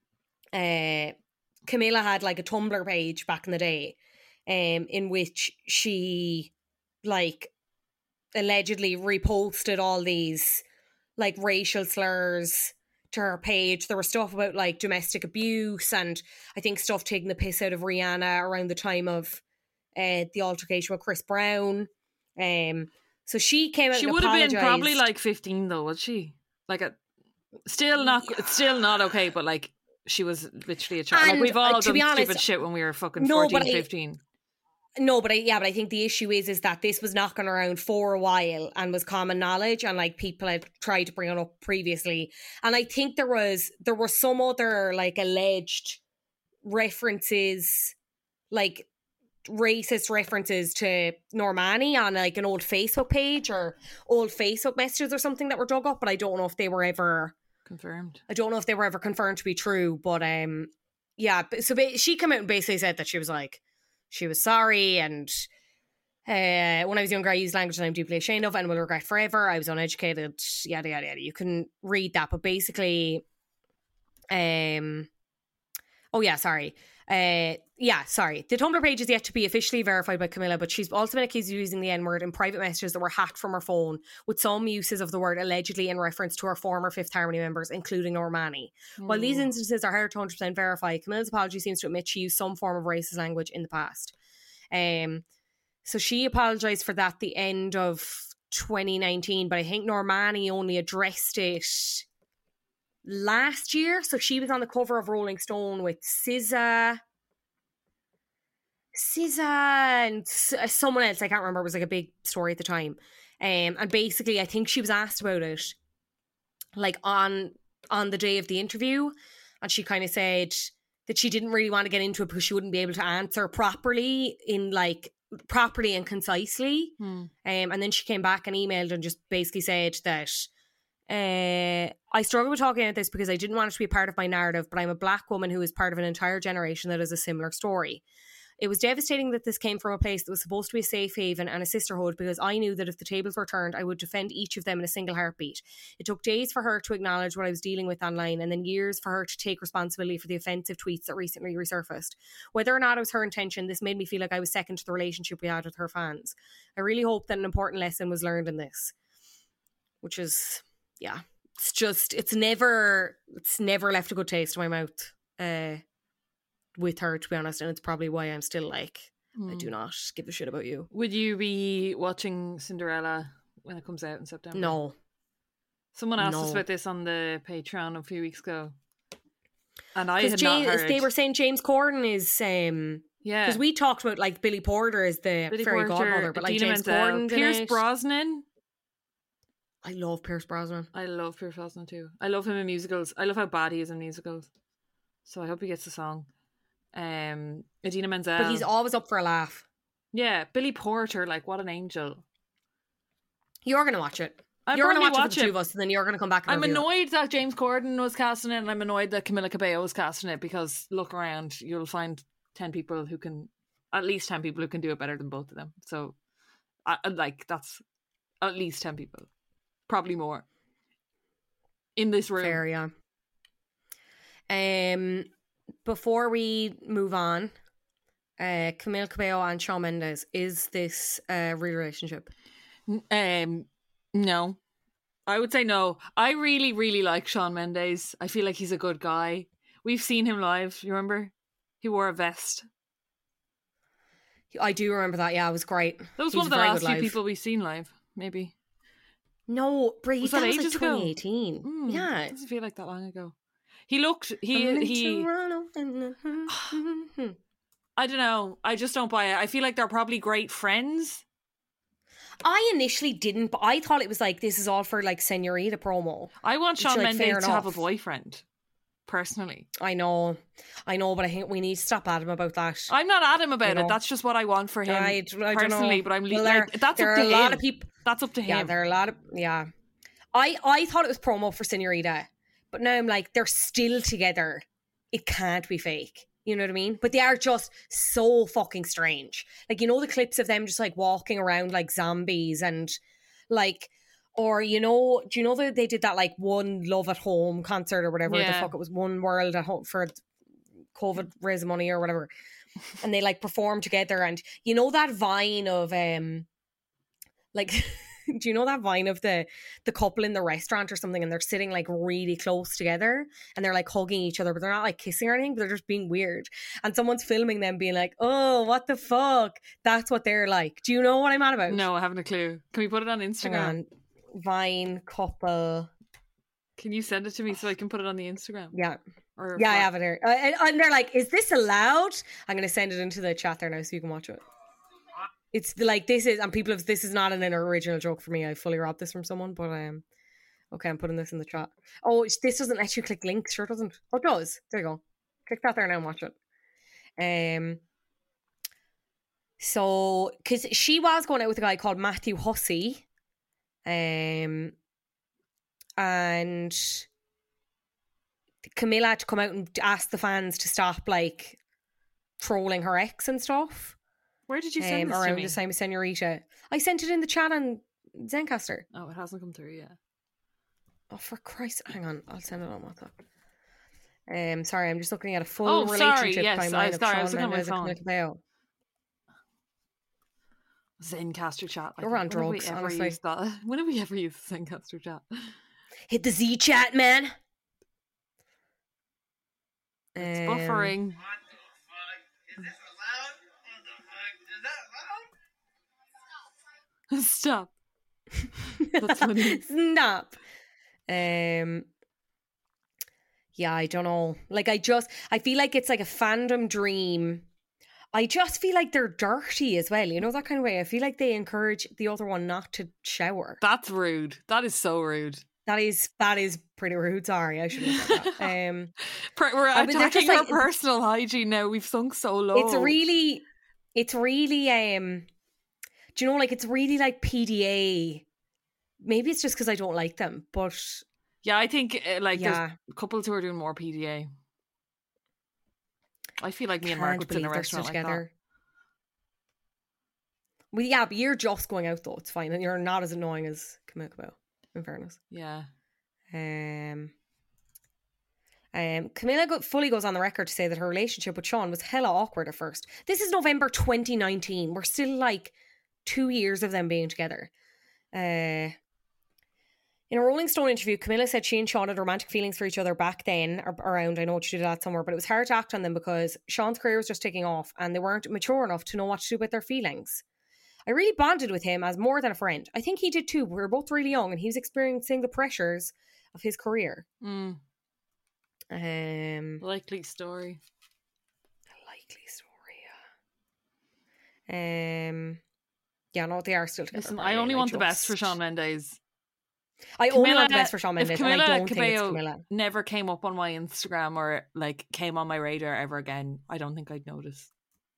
Camilla had like a Tumblr page back in the day, in which she like allegedly reposted all these like racial slurs to her page. There was stuff about like domestic abuse, and I think stuff taking the piss out of Rihanna around the time of the altercation with Chris Brown. So she came out. She would have been probably like 15 though, was she? Like it's still not okay, but like she was literally a child. Like we've all done stupid shit when we were fucking 14, 15. No, but I think the issue is that this was knocking around for a while and was common knowledge, and like people had tried to bring it up previously. And I think there were some other like alleged references, like racist references to Normani on like an old Facebook page or old Facebook messages or something that were dug up, but I don't know if they were ever confirmed. I don't know if they were ever confirmed to be true, but yeah. So she came out and basically said that she was like, she was sorry, and when I was younger I used language that I'm deeply ashamed of and will regret forever. I was uneducated, yada yada yada. You can read that, but basically the Tumblr page is yet to be officially verified by Camilla, but she's also been accused of using the N-word in private messages that were hacked from her phone, with some uses of the word allegedly in reference to her former Fifth Harmony members, including Normani. While these instances are hard to 100% verify, Camilla's apology seems to admit she used some form of racist language in the past. So she apologised for that at the end of 2019, but I think Normani only addressed it last year. So she was on the cover of Rolling Stone with SZA and someone else, I can't remember. It was like a big story at the time, and basically I think she was asked about it like on the day of the interview, and she kind of said that she didn't really want to get into it because she wouldn't be able to answer properly and concisely. And then she came back and emailed and just basically said that I struggle with talking about this because I didn't want it to be a part of my narrative, but I'm a black woman who is part of an entire generation that has a similar story. It was devastating that this came from a place that was supposed to be a safe haven and a sisterhood, because I knew that if the tables were turned, I would defend each of them in a single heartbeat. It took days for her to acknowledge what I was dealing with online, and then years for her to take responsibility for the offensive tweets that recently resurfaced. Whether or not it was her intention, this made me feel like I was second to the relationship we had with her fans. I really hope that an important lesson was learned in this. Which is, yeah, it's never left a good taste in my mouth with her, to be honest, and it's probably why I'm still like, I do not give a shit about you. Would you be watching Cinderella when it comes out in September? No. Someone asked us about this on the Patreon a few weeks ago, and I had not heard. They were saying James Corden is because we talked about like Billy Porter is the fairy godmother, but like James Corden, Pierce Brosnan. I love Pierce Brosnan. I love Pierce Brosnan too. I love him in musicals. I love how bad he is in musicals. So I hope he gets a song. Idina Menzel. But he's always up for a laugh. Yeah, Billy Porter, like what an angel. You're going to watch it. You're going to watch it for the two of us, and then you're going to come back and I'm annoyed that James Corden was casting it, and I'm annoyed that Camila Cabello was casting it, because look around, you'll find 10 people who can, at least 10 people who can do it better than both of them. So, that's at least 10 people. Probably more. In this room. Fair, yeah. Before we move on, Camila Cabello and Shawn Mendes, is this a real relationship? No. I would say no. I really, really like Shawn Mendes. I feel like he's a good guy. We've seen him live, you remember? He wore a vest. I do remember that, yeah, it was great. That was one of the last few people we've seen live, maybe. No, Brie, that was like ages 2018. Ago? Yeah. It doesn't feel like that long ago. He looked, I don't know. I just don't buy it. I feel like they're probably great friends. I initially didn't, but I thought it was like, this is all for like Senorita promo. I want Shawn like, Mendes to have a enough. boyfriend, personally. I know, but I think we need to stop at him about that. I'm not at him about You it. know. That's just what I want for him I don't personally. know. But I'm Well, like, that's there up are to a lot him. of people. That's up to Yeah, him. there are a lot of I thought it was promo for Senorita, but now I'm like, they're still together. It can't be fake. You know what I mean? But they are just so fucking strange. Like, you know, the clips of them just like walking around like zombies and like, or, you know, do you know that they did that like One Love at Home concert or whatever the fuck it was, One World at Home for COVID raise money or whatever. And they like perform together. And you know that Vine of like do you know that Vine of the couple in the restaurant or something, and they're sitting like really close together and they're like hugging each other, but they're not like kissing or anything, but they're just being weird, and someone's filming them being like, oh, what the fuck, that's what they're like. Do you know what I'm on about? No, I haven't a clue. Can we put it on Instagram? Hang on. Vine couple. Can you send it to me so I can put it on the Instagram? Yeah. Or I have it here. And they're like, is this allowed? I'm going to send it into the chat there now so you can watch it. It's like, this is, and people have, this is not an original joke for me. I fully robbed this from someone, but okay, I'm putting this in the chat. Oh, this doesn't let you click links. Sure it doesn't. Oh, it does. There you go. Click that there now and watch it. So, because she was going out with a guy called Matthew Hussey, and Camilla had to come out and ask the fans to stop like trolling her ex and stuff. Where did you send this to around me? the same Senorita. I sent it in the chat on Zencaster. Oh, it hasn't come through yet. Oh, for Christ! Hang on, I'll send it on WhatsApp. Sorry, I'm just looking at a full relationship Yes, timeline of I was Shawn looking at my Mendes and phone. Camila Cabello. Zencaster chat. You're on drugs, honestly. When have we ever used Zencaster chat? Hit the Z chat, man. It's buffering. Stop. That's funny. Stop. Yeah, I don't know. Like, I feel like it's like a fandom dream. I just feel like they're dirty as well. You know, that kind of way. I feel like they encourage the other one not to shower. That's rude. That is so rude. That is pretty rude. Sorry, I shouldn't have said that. We're attacking like, our personal hygiene now. We've sunk so low. It's really do you know, like, it's really like PDA. Maybe it's just because I don't like them, but yeah, I think there's couples who are doing more PDA. I feel like me and Mark would sit in a restaurant like that. Well, yeah, but you're just going out though. It's fine, and you're not as annoying as Camila Cabello, in fairness. Yeah. Camila fully goes on the record to say that her relationship with Shawn was hella awkward at first. This is November 2019. We're still like 2 years of them being together. In a Rolling Stone interview, Camilla said she and Shawn had romantic feelings for each other back then, around, I know she did that somewhere, but it was hard to act on them because Shawn's career was just taking off and they weren't mature enough to know what to do with their feelings. I really bonded with him as more than a friend. I think he did too. We were both really young and he was experiencing the pressures of his career. Likely story. Yeah, no, they are still together. Listen, I only want the best for Shawn Mendes. I only want the best for Shawn Mendes. If and I don't Camila think it's Cabello Camila. never came up on my Instagram or like came on my radar ever again, I don't think I'd notice.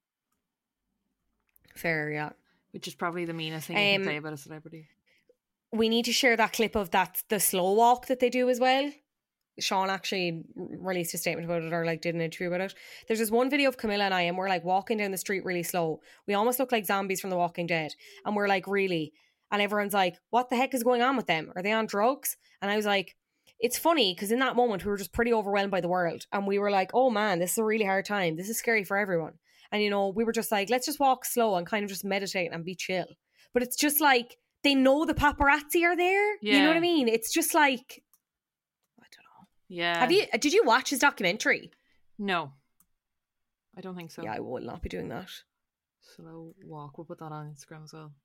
Fair, yeah. Which is probably the meanest thing you can say about a celebrity. We need to share that clip of the slow walk that they do as well. Shawn actually released a statement about it, or like did an interview about it. There's this one video of Camilla and I, and we're like walking down the street really slow. We almost look like zombies from The Walking Dead. And we're like, really? And everyone's like, what the heck is going on with them? Are they on drugs? And I was like, it's funny because in that moment we were just pretty overwhelmed by the world. And we were like, oh man, this is a really hard time. This is scary for everyone. And you know, we were just like, let's just walk slow and kind of just meditate and be chill. But it's just like, they know the paparazzi are there. Yeah. You know what I mean? It's just like, I don't know. Yeah. Did you watch his documentary? No. I don't think so. Yeah, I will not be doing that. Slow walk. We'll put that on Instagram as well.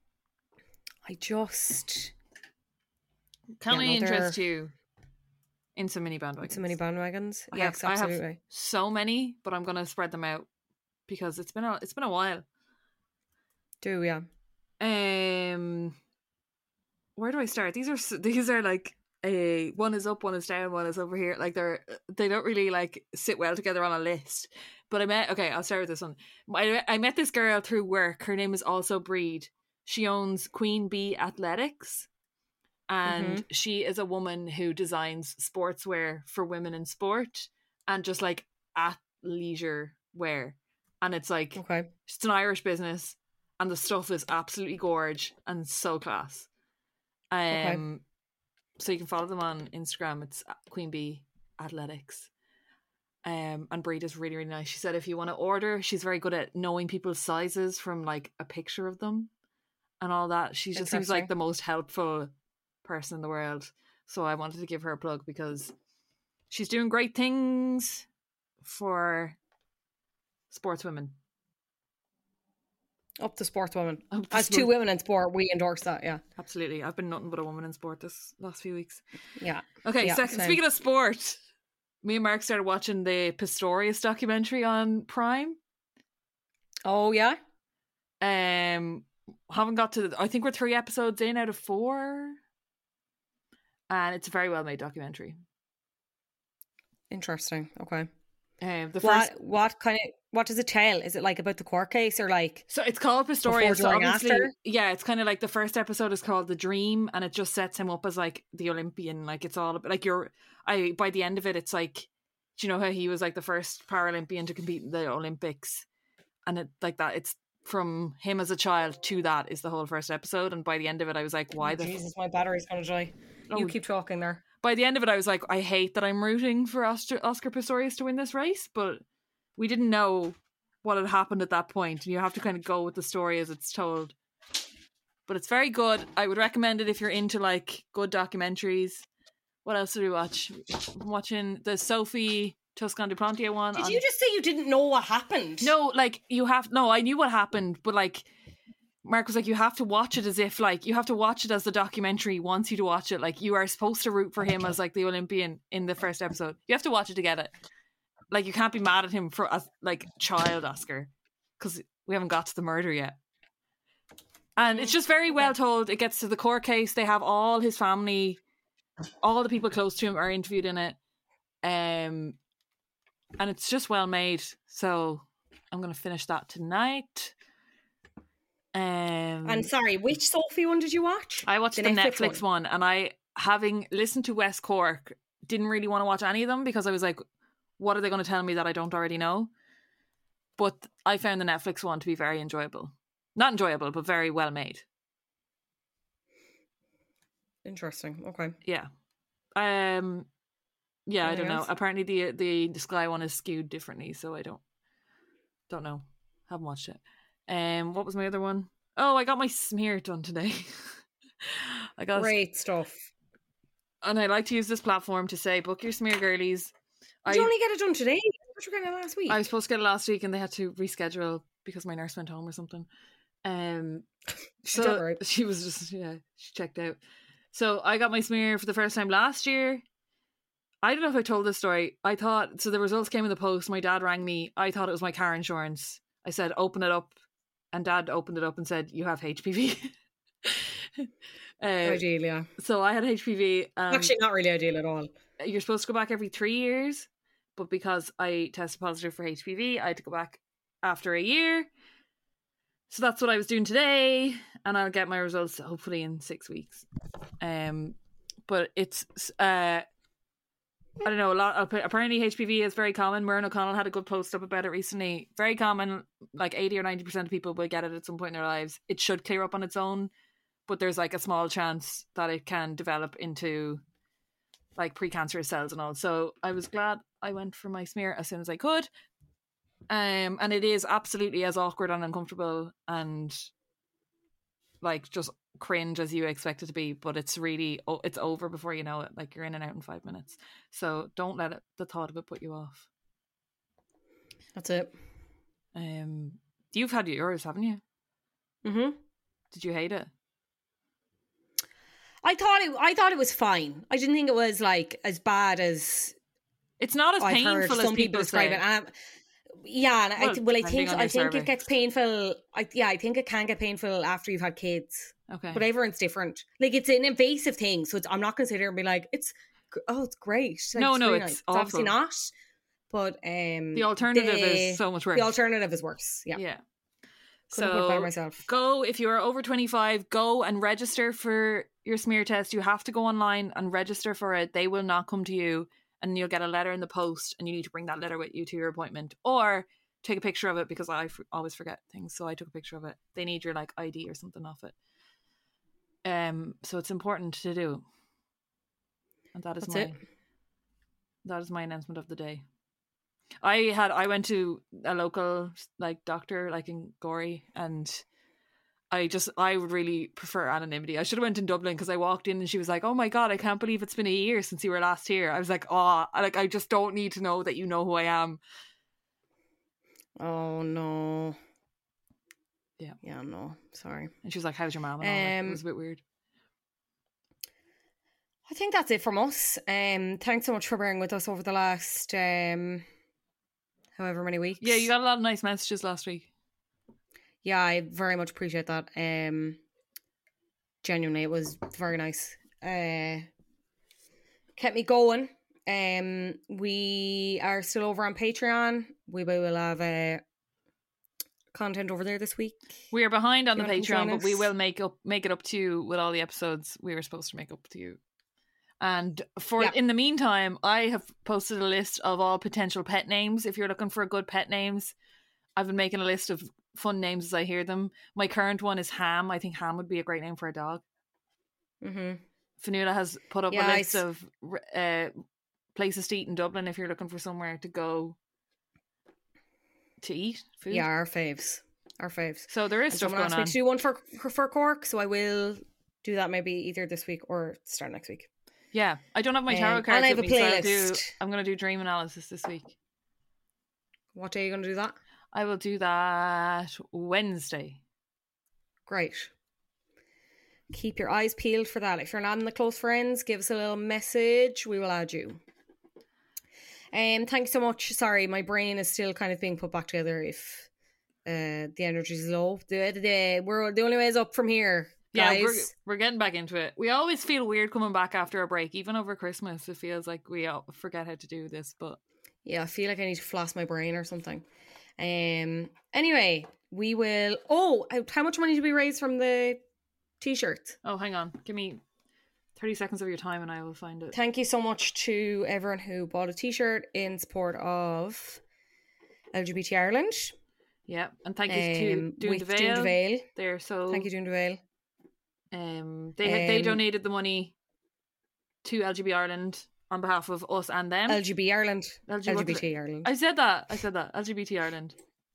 I just... Can I interest you? Into many bandwagons. So many bandwagons. I Yes, have absolutely. so many, but I'm gonna spread them out because it's been a while. Yeah. Where do I start? These are like one is up, one is down, one is over here. Like they don't really like sit well together on a list. But I'll start with this one. I met this girl through work. Her name is also Breed. She owns Queen Bee Athletics, and she is a woman who designs sportswear for women in sport and just like athleisure wear. And it's like it's an Irish business, and the stuff is absolutely gorge and so class. So you can follow them on Instagram. It's Queen Bee Athletics. And Breed is really, really nice. She said if you want to order, she's very good at knowing people's sizes from like a picture of them and all that. She just seems like the most helpful person in the world. So I wanted to give her a plug because she's doing great things for sportswomen. Up to sportswomen. As two women in sport, we endorse that, yeah. Absolutely. I've been nothing but a woman in sport this last few weeks. Yeah. Okay, yeah, speaking of sport, me and Mark started watching the Pistorius documentary on Prime. Oh, yeah? Haven't got to... I think we're 3 episodes in out of 4. And it's a very well-made documentary. Interesting. Okay. What does it tell? Is it like about the court case or like? So it's called Pistorius. Before, during, after? Yeah, it's kind of like the first episode is called The Dream, and it just sets him up as like the Olympian. Like it's all like by the end of it, it's like, do you know how he was like the first Paralympian to compete in the Olympics, and it like that. It's from him as a child to that is the whole first episode, and by the end of it, I was like, why Jesus, my battery's gonna die. You keep talking there. By the end of it, I was like, I hate that I'm rooting for Oscar Pistorius to win this race, but we didn't know what had happened at that point, and you have to kind of go with the story as it's told. But it's very good. I would recommend it if you're into like good documentaries. What else did we watch? I'm watching the Sophie Toscan du Plantier one. Did you just say you didn't know what happened? No, like I knew what happened, but like Mark was like, you have to watch it as if like you have to watch it as the documentary wants you to watch it. Like you are supposed to root for him as like the Olympian in the first episode. You have to watch it to get it. Like you can't be mad at him for as like child Oscar because we haven't got to the murder yet. And it's just very well told. It gets to the court case. They have all his family, all the people close to him are interviewed in it. And it's just well made. So I'm going to finish that tonight. And sorry, which Sophie one did you watch? I watched the Netflix one, and I, having listened to West Cork, didn't really want to watch any of them because I was like, what are they going to tell me that I don't already know? But I found the Netflix one to be very enjoyable. Not enjoyable, but very well made. Interesting. Okay. Yeah. I don't know. Apparently the Sky one is skewed differently, so I don't know. Haven't watched it. What was my other one? Oh, I got my smear done today. Great stuff. And I like to use this platform to say, book your smear girlies. Did you only get it done today? What were you getting it last week? I was supposed to get it last week, and they had to reschedule because my nurse went home or something. So she was just she checked out. So I got my smear for the first time last year. I don't know if I told this story. I thought so. The results came in the post. My dad rang me. I thought it was my car insurance. I said, "Open it up," and Dad opened it up and said, "You have HPV." Ideal, yeah. So I had HPV. Actually, not really ideal at all. You're supposed to go back every 3 years, but because I tested positive for HPV, I had to go back after a year. So that's what I was doing today, and I'll get my results hopefully in 6 weeks. But it's I don't know, a lot. Apparently HPV is very common. Myrna O'Connell had a good post up about it recently. Very common, like 80 or 90% of people will get it at some point in their lives. It should clear up on its own, but there's like a small chance that it can develop into like precancerous cells and all. So I was glad I went for my smear as soon as I could. And it is absolutely as awkward and uncomfortable and like just cringe as you expect it to be, but it's really, it's over before you know it. Like you're in and out in 5 minutes. So don't let the thought of it put you off. That's it. You've had yours, haven't you? Mm-hmm. Did you hate it? I thought it was fine. I didn't think it was like as bad as It's not as I've painful heard as some people describe say. it. And I think it gets painful. I think it can get painful after you've had kids. Okay. But everyone's different. Like, it's an invasive thing, so I'm not going to sit here and be like, it's great. Like, No, really it's nice. awful. It's obviously not. But the alternative is so much worse. The alternative is worse. Yeah. Yeah. Couldn't put it better myself. Go, if you are over 25, go and register for your smear test. You have to go online and register for it. They will not come to you, and you'll get a letter in the post, and you need to bring that letter with you to your appointment, or take a picture of it, because I always forget things, so I took a picture of it. They need your like ID or something off it. So it's important to do. And that is my announcement of the day. I went to a local like doctor like in Gorey, and I would really prefer anonymity. I should have went in Dublin, because I walked in and she was like, "Oh my God, I can't believe it's been a year since you were last here." I was like, I just don't need to know that you know who I am. Oh no. Yeah, no, sorry. And she was like, "How's your mom?" And it was a bit weird. I think that's it from us. Thanks so much for bearing with us over the last however many weeks. Yeah, you got a lot of nice messages last week. Yeah, I very much appreciate that. Genuinely, it was very nice. Kept me going. We are still over on Patreon. We will have content over there this week. We are behind on the You wanna Patreon, join but we us? will make it up to you with all the episodes we were supposed to make up to you. And in the meantime, I have posted a list of all potential pet names. If you're looking for good pet names, I've been making a list of fun names as I hear them. My current one is Ham. I think Ham would be a great name for a dog. Mm-hmm. Fanula has put up a list of places to eat in Dublin if you're looking for somewhere to go to eat food. Yeah, our faves. So there is And stuff someone going asked me on. to do one for Cork, so I will do that maybe either this week or start next week. Yeah, I don't have my tarot And cards I have with a me, so playlist. I'm going to do dream analysis this week. What day are you going to do that? I will do that Wednesday. Great. Keep your eyes peeled for that. If you're not in the close friends, give us a little message. We will add you. Thanks so much. Sorry, my brain is still kind of being put back together if the energy is low. The only way is up from here. Guys. Yeah, we're getting back into it. We always feel weird coming back after a break. Even over Christmas, it feels like we all forget how to do this. But yeah, I feel like I need to floss my brain or something. Anyway, we will... Oh, how much money did we raise from the t-shirts? Oh, hang on. Give me 30 seconds of your time and I will find it. Thank you so much to everyone who bought a t-shirt in support of LGBT Ireland. Yeah, and thank you to Doon de Vale. They're so... Thank you, Doon de Vale. They donated the money to LGBT Ireland on behalf of us and them. LGBT Ireland. LGBT Ireland. I said that. LGBT Ireland.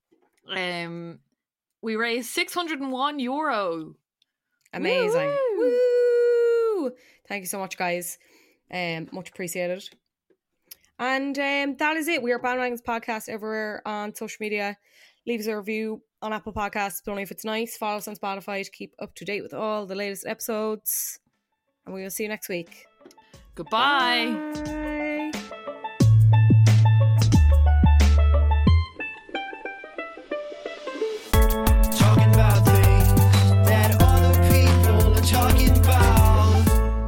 We raised €601. Amazing. Woo! Thank you so much, guys. Much appreciated. And that is it. We are Bandwagons Podcast everywhere on social media. Leave us a review on Apple Podcasts, but only if it's nice. Follow us on Spotify to keep up to date with all the latest episodes. And we will see you next week. Goodbye. Bye. Talking about things that other people are talking about.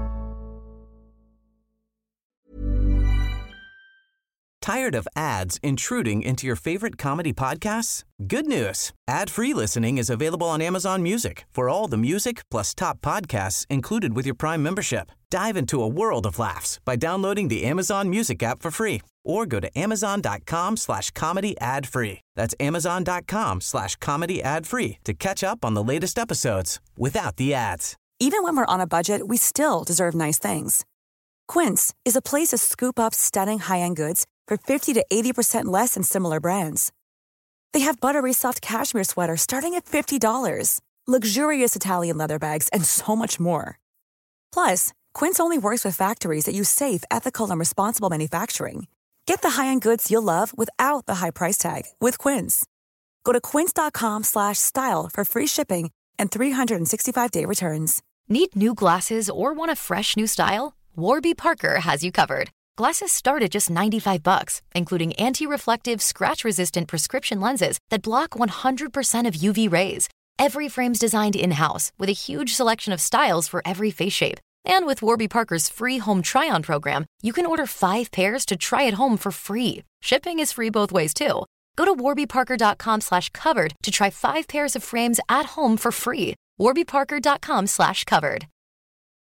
Tired of ads intruding into your favorite comedy podcasts? Good news. Ad-free listening is available on Amazon Music for all the music plus top podcasts included with your Prime membership. Dive into a world of laughs by downloading the Amazon Music app for free or go to amazon.com/comedy ad-free. That's amazon.com/comedy ad-free to catch up on the latest episodes without the ads. Even when we're on a budget, we still deserve nice things. Quince is a place to scoop up stunning high-end goods for 50 to 80% less than similar brands. They have buttery soft cashmere sweaters starting at $50, luxurious Italian leather bags, and so much more. Plus, Quince only works with factories that use safe, ethical, and responsible manufacturing. Get the high-end goods you'll love without the high price tag with Quince. Go to quince.com/style for free shipping and 365-day returns. Need new glasses or want a fresh new style? Warby Parker has you covered. Glasses start at just $95, including anti-reflective, scratch-resistant prescription lenses that block 100% of UV rays. Every frame's designed in-house with a huge selection of styles for every face shape. And with Warby Parker's free home try-on program, you can order 5 pairs to try at home for free. Shipping is free both ways, too. Go to warbyparker.com/covered to try 5 pairs of frames at home for free. warbyparker.com/covered.